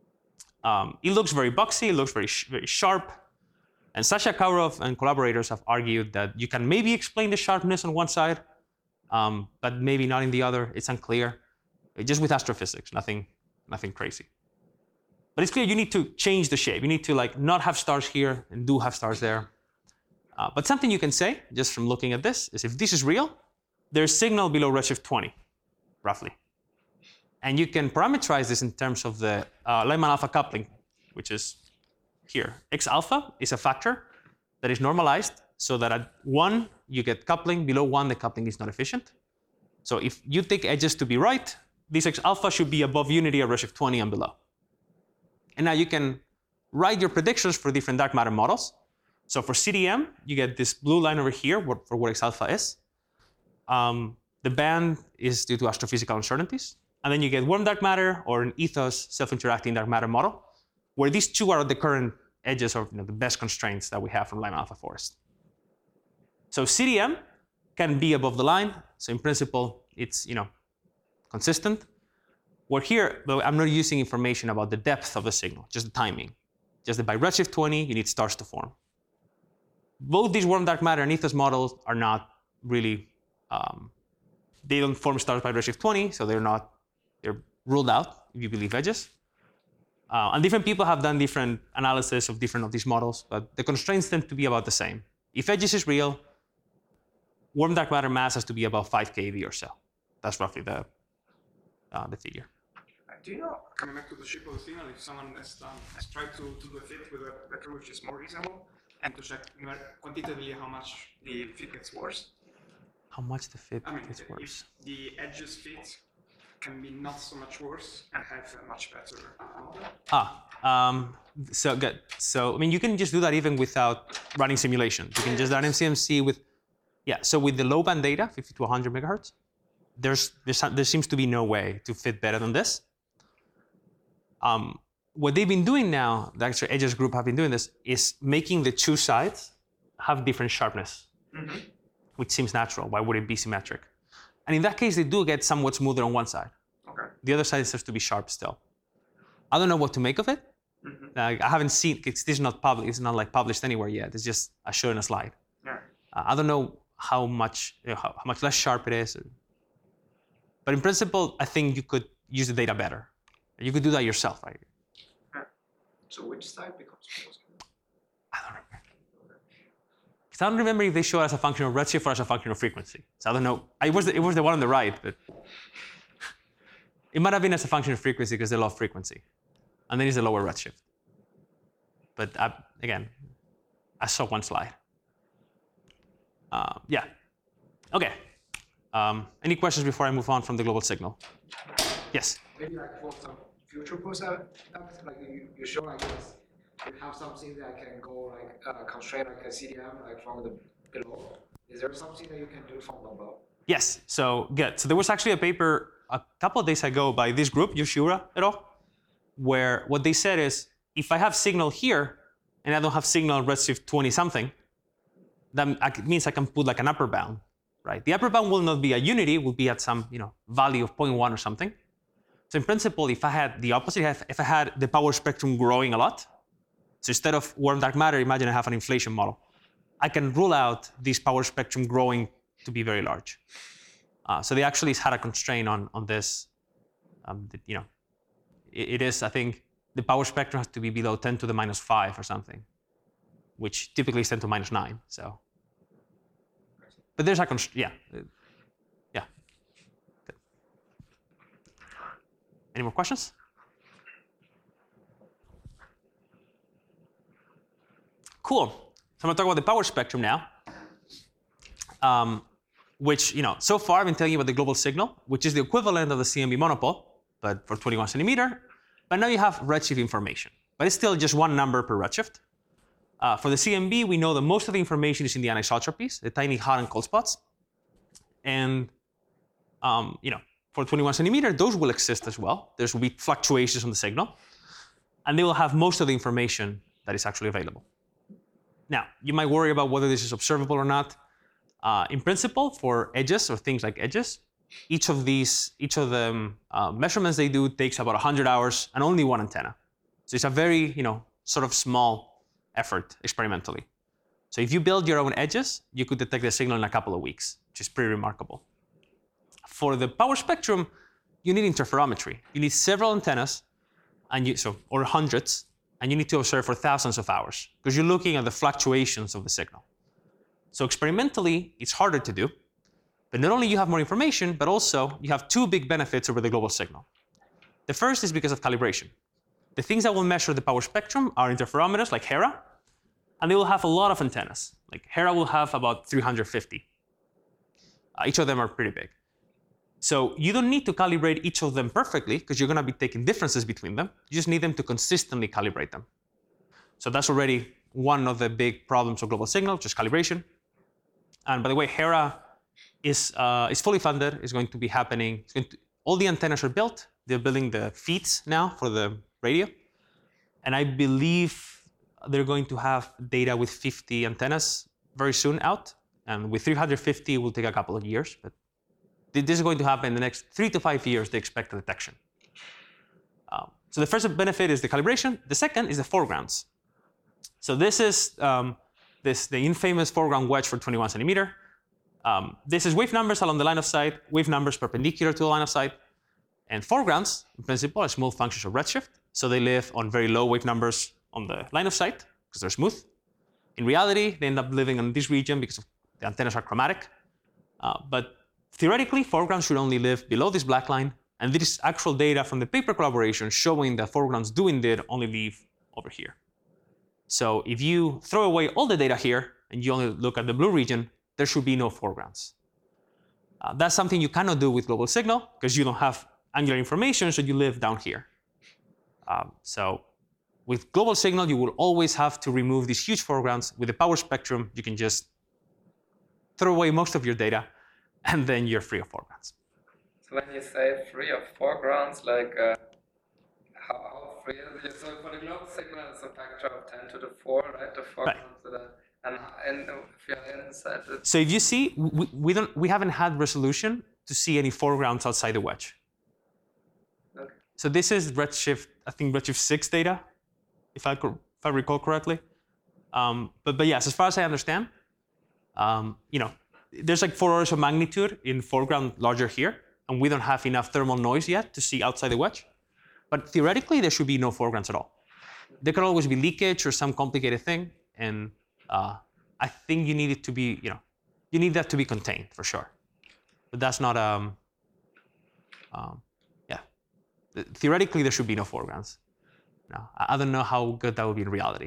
It looks very boxy, it looks very sharp, and Sasha Kaurov and collaborators have argued that you can maybe explain the sharpness on one side, but maybe not in the other. It's unclear. Just with astrophysics, nothing crazy. But it's clear you need to change the shape. You need to not have stars here and do have stars there. But something you can say, just from looking at this, is if this is real, there's signal below redshift 20, roughly. And you can parameterize this in terms of the Lyman alpha coupling, which is here. X alpha is a factor that is normalized so that at 1 you get coupling, below 1 the coupling is not efficient. So if you take edges to be right, this X alpha should be above unity at redshift 20 and below. And now you can write your predictions for different dark matter models. So for CDM, you get this blue line over here for what X alpha is. The band is due to astrophysical uncertainties. And then you get warm dark matter or an ethos self-interacting dark matter model, where these two are the current edges of the best constraints that we have from Lyman alpha forest. So CDM can be above the line. So in principle, it's consistent. Where here, though, I'm not using information about the depth of the signal, just the timing. Just that by redshift 20, you need stars to form. Both these warm dark matter and ethos models are not really, they don't form stars by redshift 20, so they're ruled out if you believe edges. And different people have done different analysis of different of these models, but the constraints tend to be about the same. If edges is real, warm dark matter mass has to be about 5 keV or so. That's roughly the figure. Do you know, coming back to the shape of the signal, if someone has tried to do a fit with a vector which is more reasonable, and to check quantitatively how much the fit gets worse? How much the fit gets if worse? the edges fit can be not so much worse and have a much better model? So good. So, you can just do that even without running simulations. You can just run MCMC with, so with the low band data, 50 to 100 megahertz, there seems to be no way to fit better than this. What they've been doing now, the actual edges group have been doing this, is making the two sides have different sharpness, which seems natural. Why would it be symmetric? And in that case, they do get somewhat smoother on one side. Okay. The other side has to be sharp still. I don't know what to make of it. I haven't seen, this is not public, it's not published anywhere yet. It's just I showed in a slide. Yeah. I don't know how much less sharp it is. But in principle, I think you could use the data better. You could do that yourself, right? Yeah. So which side becomes closer? I don't remember. Because I don't remember if they show it as a function of redshift or as a function of frequency. So I don't know. It was the one on the right, but it might have been as a function of frequency because they love frequency. And then it's a lower redshift. But again, I saw one slide. Okay. Any questions before I move on from the global signal? Yes? Maybe for some future process, you show you have something that can go constrain a CDM from the below. Is there something that you can do from above? Yes, so good. So there was actually a paper a couple of days ago by this group, Yoshura et al., where what they said is, if I have signal here and I don't have signal redshift 20 something, that means I can put an upper bound right? The upper bound will not be at unity, will be at some value of 0.1 or something. So in principle, if I had the opposite, if I had the power spectrum growing a lot, so instead of warm dark matter, imagine I have an inflation model. I can rule out this power spectrum growing to be very large. So they actually had a constraint on this. It is, I think, the power spectrum has to be below 10 to the minus 5 or something, which typically is 10 to minus 9. So, but there's a constraint. Yeah. Good. Any more questions? Cool. So I'm going to talk about the power spectrum now, which, so far I've been telling you about the global signal, which is the equivalent of the CMB monopole, but for 21 centimeter. But now you have redshift information, but it's still just one number per redshift. For the CMB, we know that most of the information is in the anisotropies, the tiny hot and cold spots. And, for 21 centimeter, those will exist as well. There will be fluctuations on the signal, and they will have most of the information that is actually available. Now, you might worry about whether this is observable or not. In principle, for edges or things like edges, each of the measurements they do takes about 100 hours and only one antenna. So it's a very, sort of small effort experimentally. So if you build your own edges, you could detect the signal in a couple of weeks, which is pretty remarkable. For the power spectrum, you need interferometry. You need several antennas, or hundreds, and you need to observe for thousands of hours because you're looking at the fluctuations of the signal. So experimentally, it's harder to do, but not only you have more information, but also you have two big benefits over the global signal. The first is because of calibration. The things that will measure the power spectrum are interferometers like Hera, and they will have a lot of antennas. Like Hera will have about 350. Each of them are pretty big. So you don't need to calibrate each of them perfectly because you're going to be taking differences between them. You just need them to consistently calibrate them. So that's already one of the big problems of global signal, just calibration. And by the way, Hera is fully funded. It's going to be happening. All the antennas are built. They're building the feeds now for the radio. And I believe they're going to have data with 50 antennas very soon out. And with 350, it will take a couple of years. But this is going to happen in the next 3 to 5 years, they expect the detection. So the first benefit is the calibration. The second is the foregrounds. So this is the infamous foreground wedge for 21 centimeter. This is wave numbers along the line of sight, wave numbers perpendicular to the line of sight. And foregrounds, in principle, are smooth functions of redshift. So they live on very low wave numbers on the line of sight because they're smooth. In reality, they end up living in this region because the antennas are chromatic. But theoretically, foregrounds should only live below this black line. And this is actual data from the paper collaboration showing that foregrounds do indeed only live over here. So if you throw away all the data here and you only look at the blue region, there should be no foregrounds. That's something you cannot do with global signal because you don't have angular information, so you live down here. So with global signal, you will always have to remove these huge foregrounds. With the power spectrum, you can just throw away most of your data, and then you're free of foregrounds. So when you say free of foregrounds, like how free is it? So for the global signal, it's a factor of 10 to the 4, right? The foregrounds that are, and if you're inside it. So if you see, we haven't had resolution to see any foregrounds outside the wedge. Okay. So this is redshift, I think redshift 6 data, if I recall correctly. But yes, as far as I understand, there's like 4 orders of magnitude in foreground larger here, and we don't have enough thermal noise yet to see outside the wedge. But theoretically, there should be no foregrounds at all. There could always be leakage or some complicated thing, and I think you need it to be, you need that to be contained for sure. But that's not, theoretically, there should be no foregrounds. No, I don't know how good that would be in reality.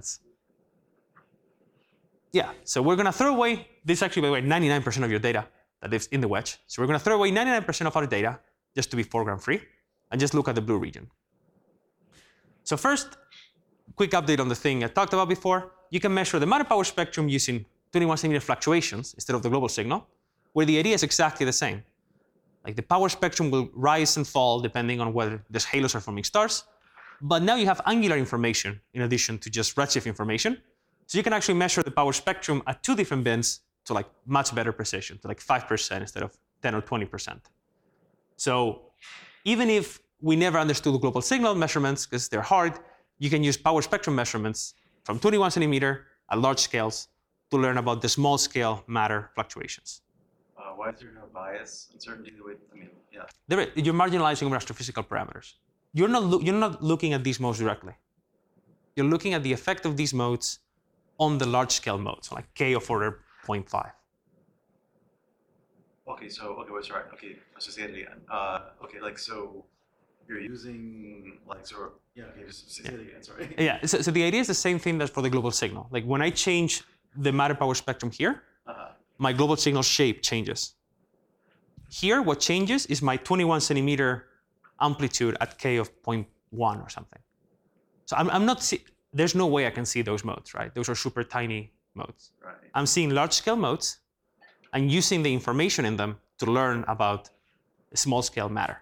So we're going to throw away, this actually, by the way, 99% of your data that lives in the wedge. So we're going to throw away 99% of our data just to be foreground free and just look at the blue region. So first, quick update on the thing I talked about before. You can measure the matter power spectrum using 21 centimeter fluctuations instead of the global signal, where the idea is exactly the same. Like the power spectrum will rise and fall depending on whether there's halos are forming stars. But now you have angular information in addition to just redshift information. So you can actually measure the power spectrum at 2 different bins to like much better precision, to like 5% instead of 10 or 20%. So even if we never understood global signal measurements because they're hard, you can use power spectrum measurements from 21 centimeter at large scales to learn about the small scale matter fluctuations. Why is there no bias uncertainty? Yeah. You're marginalizing over astrophysical parameters. You're not looking at these modes directly. You're looking at the effect of these modes on the large scale modes, so like K of order 0.5. Okay, let's just say it again. So you're using just say it again, sorry. Yeah, so the idea is the same thing as for the global signal. Like when I change the matter power spectrum here, my global signal shape changes. Here, what changes is my 21 centimeter amplitude at K of 0.1 or something. So I'm not there's no way I can see those modes, right? Those are super tiny modes. Right. I'm seeing large scale modes and using the information in them to learn about small scale matter.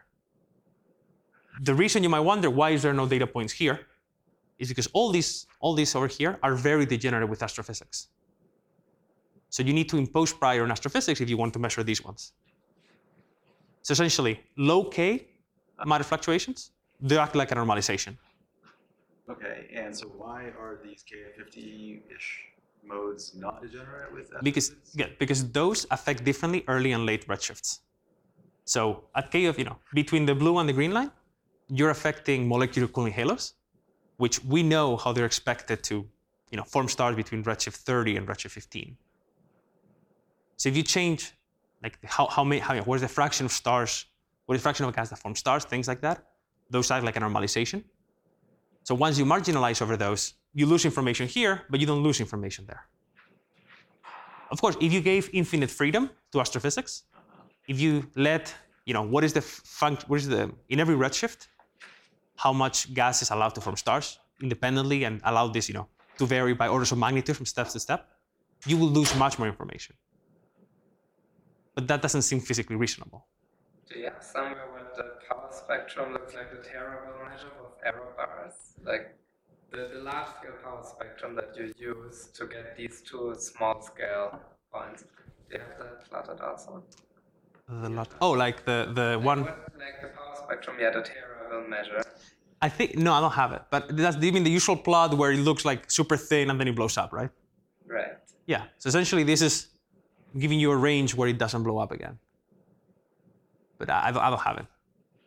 The reason you might wonder why is there no data points here is because all these over here are very degenerate with astrophysics. So you need to impose prior on astrophysics if you want to measure these ones. So essentially, low K matter fluctuations, they act like a normalization. Okay, and so why are these K50-ish modes not degenerate with astrophysics? Because those affect differently early and late redshifts. So at K of, between the blue and the green line, you're affecting molecular cooling halos, which we know how they're expected to, form stars between redshift 30 and redshift 15. So if you change, like what is the fraction of stars, what is the fraction of gas that form stars, things like that, those act like a normalization. So once you marginalize over those, you lose information here, but you don't lose information there. Of course, if you gave infinite freedom to astrophysics, if you let, what is the in every redshift, how much gas is allowed to form stars independently and allow this, to vary by orders of magnitude from step to step, you will lose much more information. But that doesn't seem physically reasonable. Do you have somewhere where the power spectrum looks like the Terabell measure of error bars? Like the large scale power spectrum that you use to get these two small scale points. Do you have that plotted also? Like the one. Like the power spectrum, the Terabell measure. I think, no, I don't have it. But that's even the usual plot where it looks like super thin and then it blows up, right? Right. Yeah, so essentially this is giving you a range where it doesn't blow up again. But I don't have it.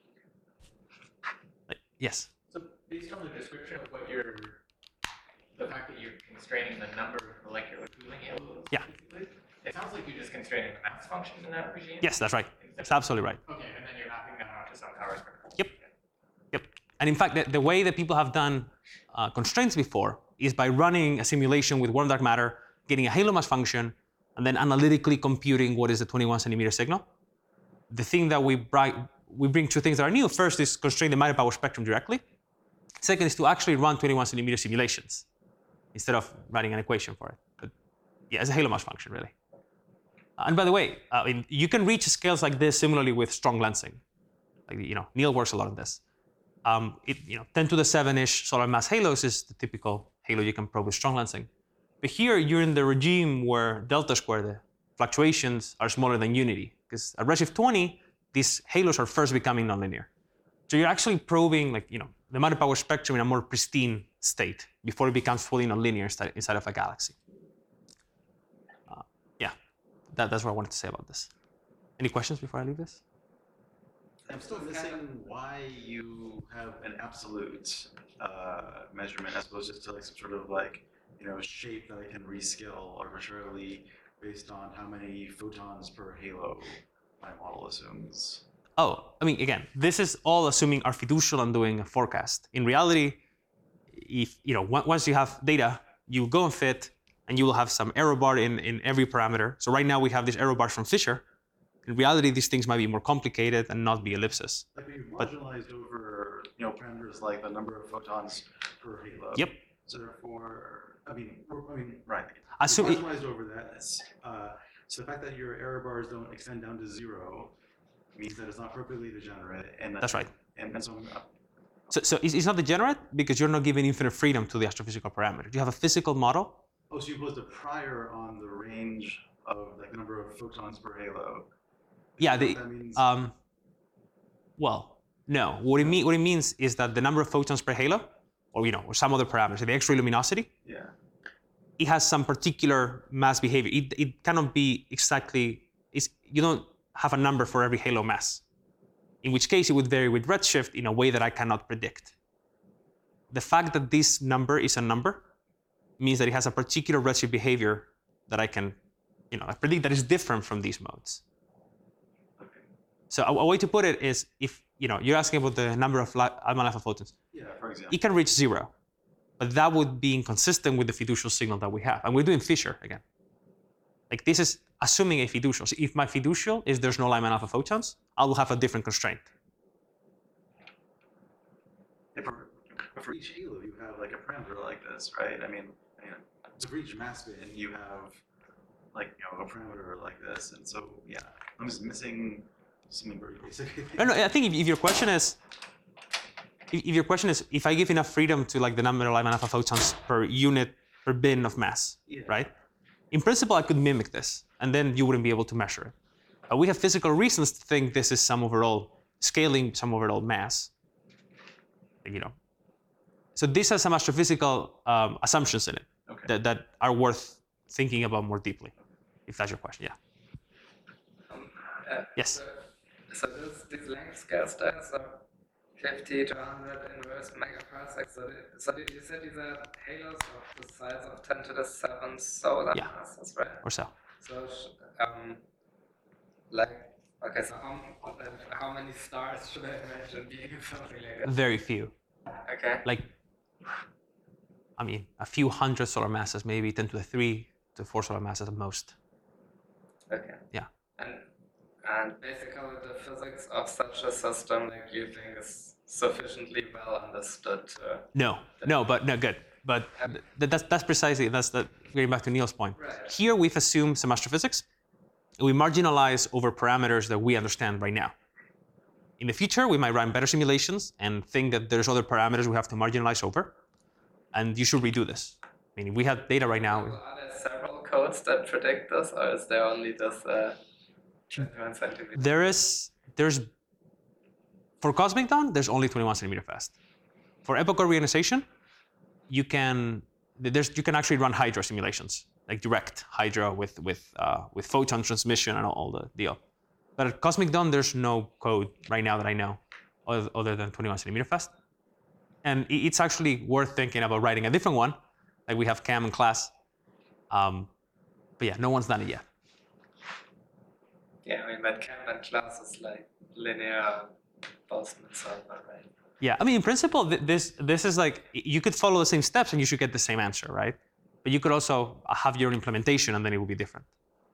Yes? So based on the description of the fact that you're constraining the number of molecular cooling halos, Yeah. It sounds like you're just constraining the mass function in that regime. Yes, that's right. That's absolutely right. Okay, and then you're mapping that onto some power spectrum. Yep. And in fact, the way that people have done constraints before is by running a simulation with warm dark matter, getting a halo mass function, and then analytically computing what is the 21 centimeter signal. The thing that we bring two things that are new. First is constrain the matter power spectrum directly. Second is to actually run 21 centimeter simulations instead of writing an equation for it. But yeah, it's a halo mass function, really. And by the way, you can reach scales like this similarly with strong lensing. Like, Neil works a lot on this. 10 to the 7-ish solar mass halos is the typical halo you can probe with strong lensing. But here you're in the regime where delta square, the fluctuations are smaller than unity. Because at redshift 20, these halos are first becoming nonlinear. So you're actually probing the matter power spectrum in a more pristine state before it becomes fully nonlinear inside of a galaxy. That's what I wanted to say about this. Any questions before I leave this? I'm still missing why you have an absolute measurement as opposed to some sort of shape that I can rescale arbitrarily based on how many photons per halo my model assumes. Again, this is all assuming artificial and doing a forecast. In reality, if once you have data, you go and fit, and you will have some error bar in every parameter. So right now we have these error bars from Fisher. In reality, these things might be more complicated and not be ellipses. Like we've marginalized over parameters like the number of photons per halo. Yep. So therefore, right. We've marginalized over that. So the fact that your error bars don't extend down to 0 means that it's not appropriately degenerate. And that's right. And so. So it's not degenerate because you're not giving infinite freedom to the astrophysical parameter. You have a physical model. Oh, so you imposed a prior on the range of like the number of photons per halo. Yeah, You know what that means? well, no. What it means is that the number of photons per halo, or some other parameters, the X-ray luminosity, Yeah. it has some particular mass behavior. It cannot be exactly. You don't have a number for every halo mass. In which case, it would vary with redshift in a way that I cannot predict. The fact that this number is a number means that it has a particular redshift behavior that I can, I predict that is different from these modes. So a way to put it is, if you're asking about the number of alpha and alpha photons, Yeah, for example. it can reach 0, but that would be inconsistent with the fiducial signal that we have, and we're doing Fisher again. Like this is assuming a fiducial. So if my fiducial is there's no Lyman alpha photons, I will have a different constraint. Yeah, for each halo, you have like a parameter like this, right? I mean, so for each mass band, you have like a parameter like this, and so yeah, I'm just missing something very basic. No. I think if your question is, if I give enough freedom to like the number of Lyman alpha photons per unit per bin of mass, Yeah. right? In principle, I could mimic this, and then you wouldn't be able to measure it. But we have physical reasons to think this is some overall scaling, some overall mass. So this has some astrophysical assumptions in it Okay. that are worth thinking about more deeply, if that's your question. Yeah. Yes. So these length scales there, so 50 to 100 inverse megaparsecs. So you said these are halos of the size of 10 to the 7 solar Yeah. masses, right? Or so. So, so how many stars should I imagine being in something like that? Very few. Okay. Like, a few hundred solar masses, maybe 10 to the 3 to 4 solar masses at most. Okay. Yeah. And basically the physics of such a system, like you think, is sufficiently well understood to... Good. But that's precisely, getting back to Neil's point. Right. Here we've assumed some astrophysics. We marginalize over parameters that we understand right now. In the future, we might run better simulations and think that there's other parameters we have to marginalize over. And you should redo this. Meaning we have data right now. Are there several codes that predict this, or is there only this 21 centimeters? There's for cosmic dawn, there's only 21 centimeter fast. For epoch reionization, you can actually run hydra simulations, like direct hydra with photon transmission and all the deal. But at cosmic dawn, there's no code right now that I know other than 21 centimeter fast. And it's actually worth thinking about writing a different one, like we have Cam in class. But yeah, no one's done it yet. Yeah, but Cam and class is like linear Boltzmann solver, right? Yeah, in principle, this is like, you could follow the same steps and you should get the same answer, right? But you could also have your own implementation and then it will be different.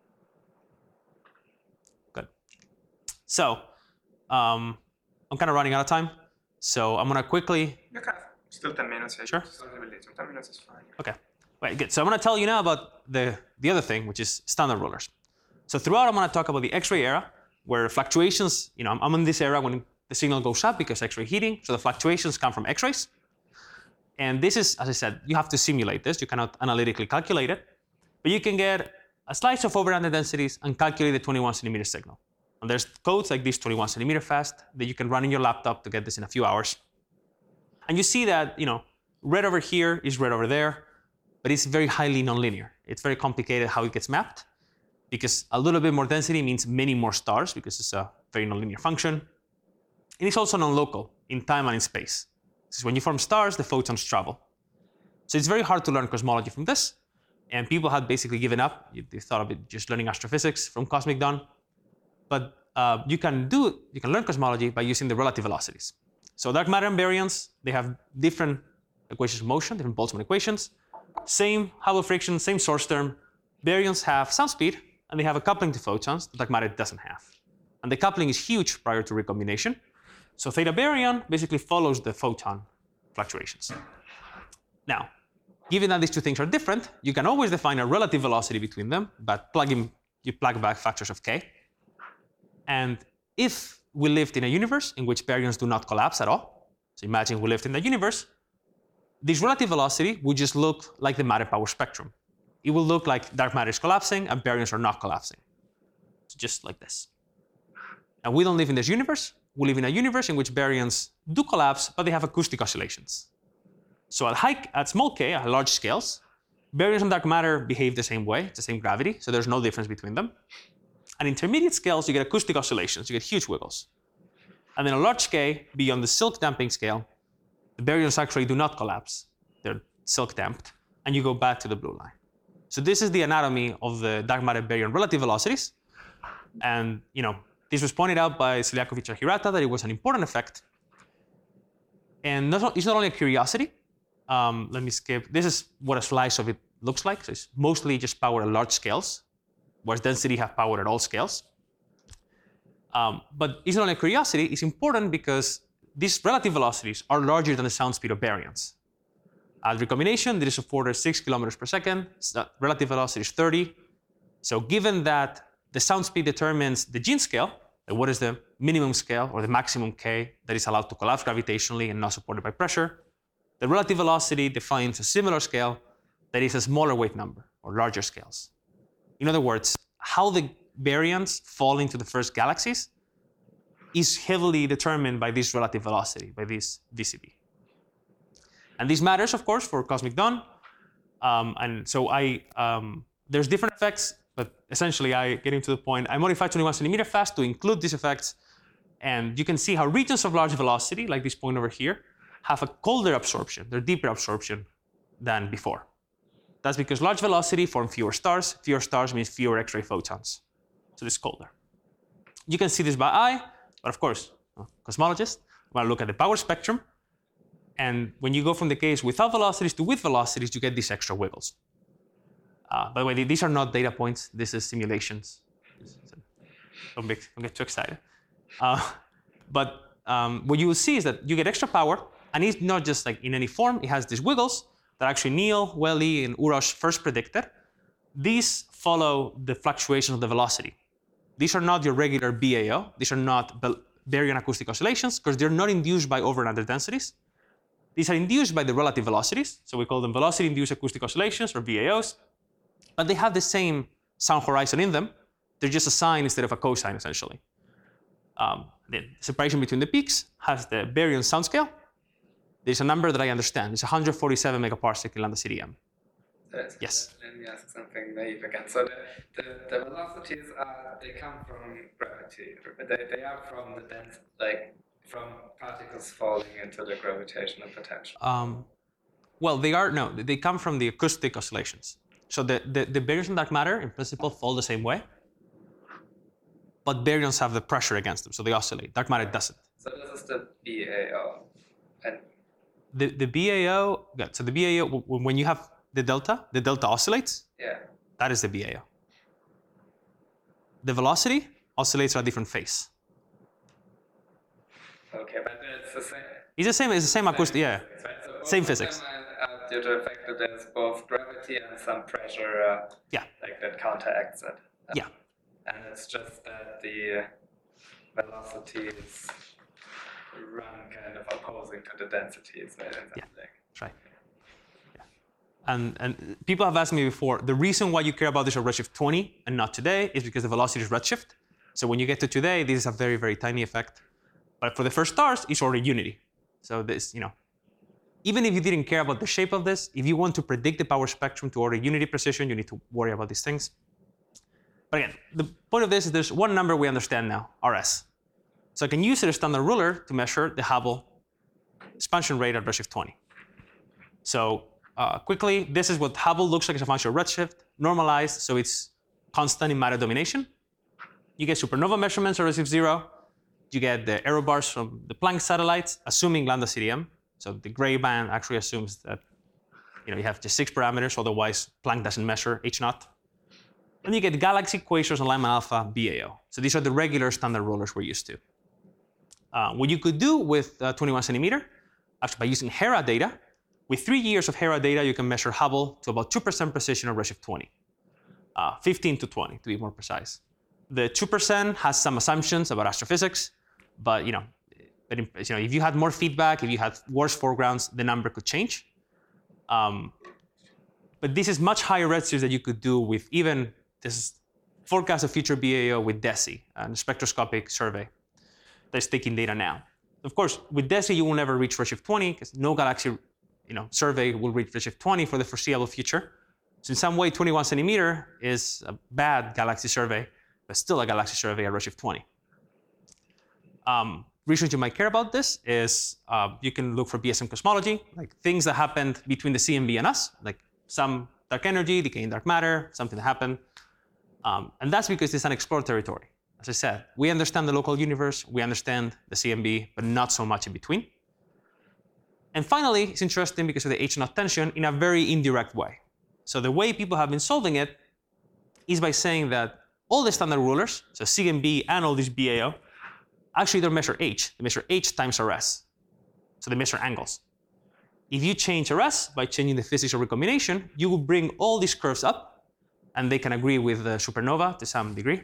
Good. So, I'm kind of running out of time. So I'm gonna quickly, You can have still 10 minutes. Sure. Starting a bit later. 10 minutes is fine. okay, right, good. So I'm gonna tell you now about the other thing, which is standard rulers. So throughout, I'm gonna talk about the X-ray era, where fluctuations, I'm in this era when the signal goes up because X-ray heating, so the fluctuations come from X-rays. And this is, as I said, you have to simulate this. You cannot analytically calculate it, but you can get a slice of over-under densities and calculate the 21 centimeter signal. And there's codes like this 21 centimeter fast that you can run in your laptop to get this in a few hours. And you see that, red over here is red over there, but it's very highly nonlinear. It's very complicated how it gets mapped, because a little bit more density means many more stars, because it's a very nonlinear function. And it's also non-local in time and in space. This is when you form stars, the photons travel. So it's very hard to learn cosmology from this. And people had basically given up. They thought of it just learning astrophysics from cosmic dawn. But you can learn cosmology by using the relative velocities. So dark matter and baryons, they have different equations of motion, different Boltzmann equations. Same Hubble friction, same source term. Baryons have some speed, and they have a coupling to photons that dark matter doesn't have. And the coupling is huge prior to recombination. So theta baryon basically follows the photon fluctuations. Now, given that these two things are different, you can always define a relative velocity between them, but you plug back factors of k. And if we lived in a universe in which baryons do not collapse at all, so imagine we lived in the universe, this relative velocity would just look like the matter power spectrum. it will look like dark matter is collapsing and baryons are not collapsing. It's just like this. And we don't live in this universe. We live in a universe in which baryons do collapse, but they have acoustic oscillations. So at small k, at large scales, baryons and dark matter behave the same way, it's the same gravity, so there's no difference between them. At intermediate scales, you get acoustic oscillations, you get huge wiggles. And then at large k, beyond the silk damping scale, the baryons actually do not collapse. They're silk damped, and you go back to the blue line. So this is the anatomy of the dark matter baryon relative velocities. And this was pointed out by Seliakovic and Hirata that it was an important effect. And it's not only a curiosity. Let me skip. This is what a slice of it looks like. So it's mostly just power at large scales, whereas density have power at all scales. But it's not only a curiosity, it's important because these relative velocities are larger than the sound speed of baryons. At recombination, there is a order 6 kilometers per second. Relative velocity is 30. So given that the sound speed determines the gene scale, like what is the minimum scale or the maximum k that is allowed to collapse gravitationally and not supported by pressure, the relative velocity defines a similar scale that is a smaller weight number or larger scales. In other words, how the baryons fall into the first galaxies is heavily determined by this relative velocity, by this VCB. And this matters, of course, for cosmic dawn. And so there's different effects, but essentially getting to the point, I modified 21 centimeter fast to include these effects. And you can see how regions of large velocity, like this point over here, have a colder absorption, they're deeper absorption than before. That's because large velocity form fewer stars. Fewer stars means fewer X-ray photons. So it's colder. You can see this by eye, but of course, cosmologist, when I look at the power spectrum, and when you go from the case without velocities to with velocities, you get these extra wiggles. By the way, these are not data points. This is simulations. Don't get too excited. But what you will see is that you get extra power, and it's not just like in any form. It has these wiggles that actually Neil, Welly, and Urosh first predicted. These follow the fluctuation of the velocity. These are not your regular BAO. These are not baryon acoustic oscillations because they're not induced by over and under densities. These are induced by the relative velocities, so we call them velocity-induced acoustic oscillations, or VAOs, but they have the same sound horizon in them. They're just a sine instead of a cosine, essentially. The separation between the peaks has the baryon sound scale. There's a number that I understand. It's 147 megaparsec in lambda CDM. Yes? Let me ask something naive again. So the velocities they come from gravity. They are from the dense, from particles falling into the gravitational potential. Well, they come from the acoustic oscillations. So the baryons in dark matter, in principle, fall the same way. But baryons have the pressure against them, so they oscillate. Dark matter doesn't. So this is the BAO. And the BAO, so the BAO, when you have the delta oscillates. Yeah. That is the BAO. The velocity oscillates at a different phase. Okay, but it's the same. It's the same acoustic, yeah. Right? So Same physics. Due to the fact that there's both gravity and some pressure that counteracts it. Yeah. And it's just that the velocities run kind of opposing to the densities. Right? Yeah, that's right. Yeah. And people have asked me before, the reason why you care about this at redshift 20 and not today is because the velocity is redshift. So when you get to today, this is a very, very tiny effect. But for the first stars, it's already unity. So this, even if you didn't care about the shape of this, if you want to predict the power spectrum to order unity precision, you need to worry about these things. But again, the point of this is there's one number we understand now, RS. So I can use a standard ruler to measure the Hubble expansion rate at redshift 20. So quickly, this is what Hubble looks like as a function of redshift, normalized, so it's constant in matter domination. You get supernova measurements at redshift 0. You get the error bars from the Planck satellites, assuming lambda CDM. So the gray band actually assumes that you have just 6 parameters, otherwise Planck doesn't measure H0. And you get galaxy quasars and Lyman alpha BAO. So these are the regular standard rulers we're used to. What you could do with 21 centimeter, actually by using Hera data, with 3 years of Hera data, you can measure Hubble to about 2% precision at redshift 20. 15 to 20 to be more precise. The 2% has some assumptions about astrophysics, but if you had more feedback, if you had worse foregrounds, the number could change. But this is much higher redshift that you could do with even this forecast of future BAO with DESI, a spectroscopic survey that's taking data now. Of course, with DESI, you will never reach redshift 20 because no galaxy survey will reach redshift 20 for the foreseeable future. So in some way, 21 centimeter is a bad galaxy survey, but still a galaxy survey at redshift 20. Reasons you might care about this is you can look for BSM cosmology, like things that happened between the CMB and us, like some dark energy, decaying dark matter, something that happened. And that's because it's an explored territory. As I said, we understand the local universe, we understand the CMB, but not so much in between. And finally, it's interesting because of the H-naught tension in a very indirect way. So the way people have been solving it is by saying that all the standard rulers, so CMB and all these BAO, actually don't measure H. They measure H times RS. So they measure angles. If you change RS by changing the physics of recombination, you will bring all these curves up, and they can agree with the supernova to some degree.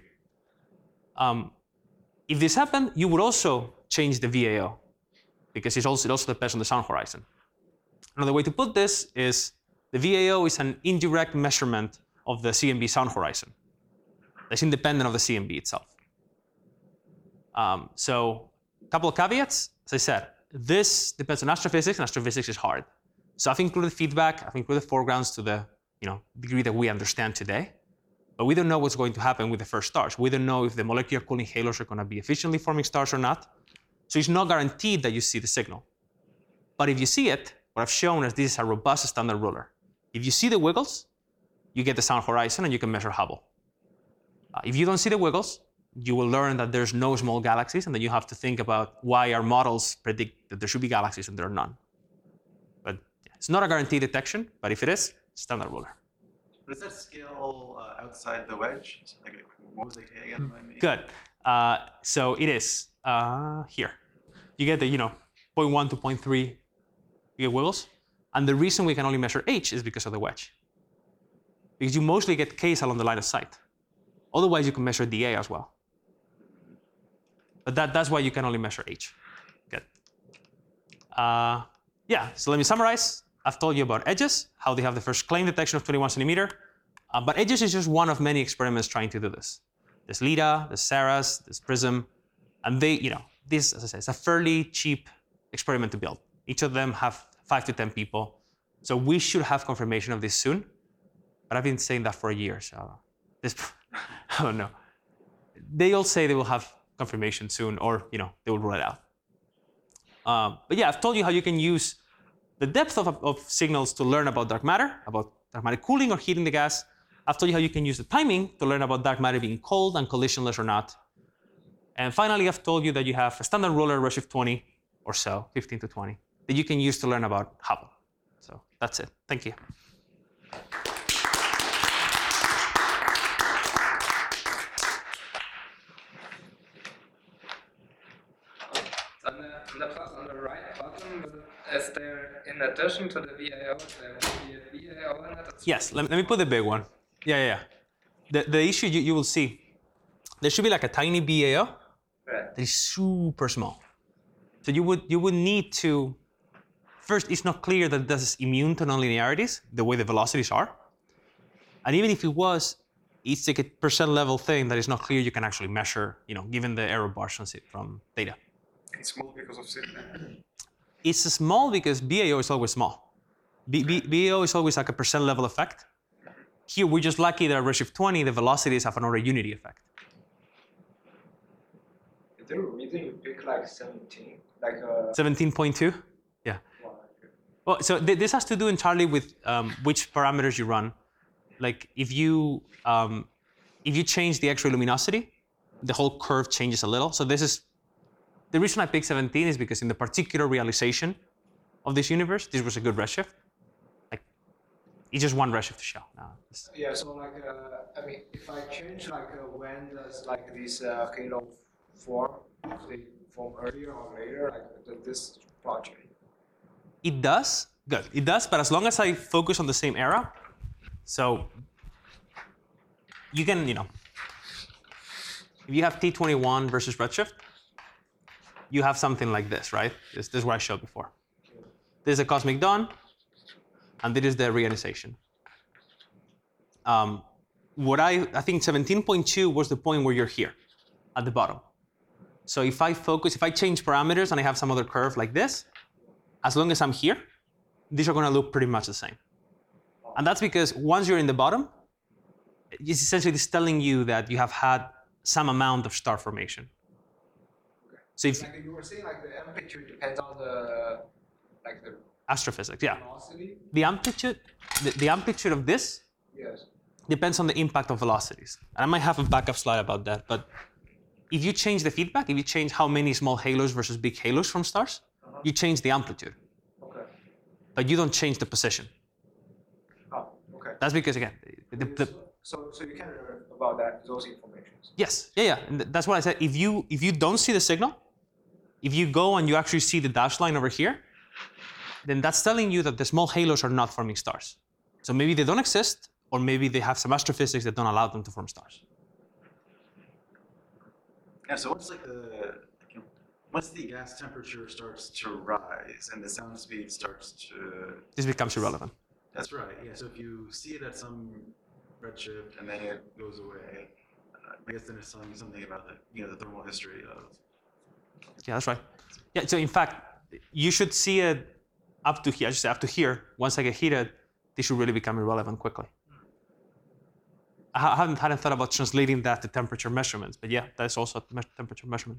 If this happened, you would also change the VAO, because it also depends on the sound horizon. Another way to put this is the VAO is an indirect measurement of the CMB sound horizon. That's independent of the CMB itself. So a couple of caveats. As I said, this depends on astrophysics, and astrophysics is hard. So I've included feedback, I've included foregrounds to the degree that we understand today. But we don't know what's going to happen with the first stars. We don't know if the molecular cooling halos are going to be efficiently forming stars or not. So it's not guaranteed that you see the signal. But if you see it, what I've shown is this is a robust standard ruler. If you see the wiggles, you get the sound horizon and you can measure Hubble. If you don't see the wiggles, you will learn that there's no small galaxies, and then you have to think about why our models predict that there should be galaxies and there are none. But it's not a guaranteed detection, but if it is, standard ruler. But is that scale outside the wedge? Like, what was the K again? Remind me? Good. So it is here. You get the 0.1 to 0.3, you get wiggles. And the reason we can only measure H is because of the wedge. Because you mostly get Ks along the line of sight. Otherwise, you can measure dA as well. But that's why you can only measure H. Good. So let me summarize. I've told you about edges, how they have the first claim detection of 21 centimeter. But edges is just one of many experiments trying to do this. There's LIDA, there's SARAS, there's PRISM. And this, as I said, it's a fairly cheap experiment to build. Each of them have 5 to 10 people. So we should have confirmation of this soon. But I've been saying that for a year, so I don't know. They all say they will have confirmation soon, or they will roll it out. But yeah, I've told you how you can use the depth of signals to learn about dark matter cooling or heating the gas. I've told you how you can use the timing to learn about dark matter being cold and collisionless or not. And finally, I've told you that you have a standard ruler redshift 20 or so, 15 to 20, that you can use to learn about Hubble. So that's it. Thank you. On the right bottom, is there, in addition to the VAO, there will be a VAO in it? Yes, let me put the big one. Yeah. The issue you will see, there should be like a tiny BAO that is super small. So you would need to, first, it's not clear that this is immune to nonlinearities, the way the velocities are. And even if it was, it's like a percent level thing that is not clear you can actually measure, given the error bars from data. It's small because of signal. It's small because BAO is always small. BAO is always like a percent level effect. Here, we're just lucky that at redshift 20, the velocities have an order unity effect. Is there a reason you pick like 17? 17.2? Yeah. Well, so this has to do entirely with which parameters you run. Like if you change the X-ray luminosity, the whole curve changes a little. So this is, the reason I picked 17 is because in the particular realization of this universe, this was a good redshift. Like, it's just one redshift to show. Yeah, so if I change when does this halo form? They form earlier or later, this project? It does, good. It does, but as long as I focus on the same era, so you can, if you have T21 versus redshift, you have something like this, right? This is what I showed before. This is a cosmic dawn, and this is the reionization. what I think 17.2 was the point where you're here at the bottom. So if I change parameters and I have some other curve like this, as long as I'm here, these are going to look pretty much the same. And that's because once you're in the bottom, it's essentially just telling you that you have had some amount of star formation. So if Like you were saying, like the amplitude depends on the astrophysics, yeah. velocity. The amplitude of this Yes. depends on the impact of velocities. And I might have a backup slide about that, but if you change the feedback, if you change how many small halos versus big halos from stars, you change the amplitude. Okay. But you don't change the position. Oh, okay. That's because, again, So you can learn about those informations. yes, yeah. And that's what I said. If you don't see the signal, if you go and you actually see the dashed line over here, then that's telling you that the small halos are not forming stars. So maybe they don't exist, or maybe they have some astrophysics that don't allow them to form stars. Yeah, so once the gas temperature starts to rise and the sound speed starts to... This becomes irrelevant. That's right, yeah. So if you see it at some redshift and then it goes away, I guess then it's telling you something about the thermal history of... Yeah, that's right. Yeah, so in fact, you should see it up to here. I should say up to here. Once I get heated, this should really become irrelevant quickly. I hadn't thought about translating that to temperature measurements, but yeah, that's also a temperature measurement.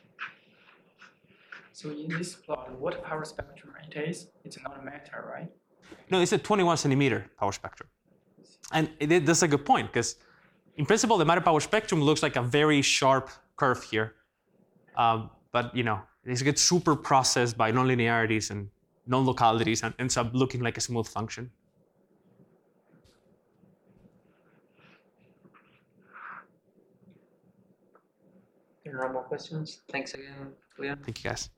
So in this plot, what power spectrum it is? It's not a matter, right? No, it's a 21 centimeter power spectrum. And that's a good point, because in principle, the matter power spectrum looks like a very sharp curve here. But it gets super processed by nonlinearities and non-localities and ends up looking like a smooth function. There are no more questions. Thanks again, Leon. Thank you, guys.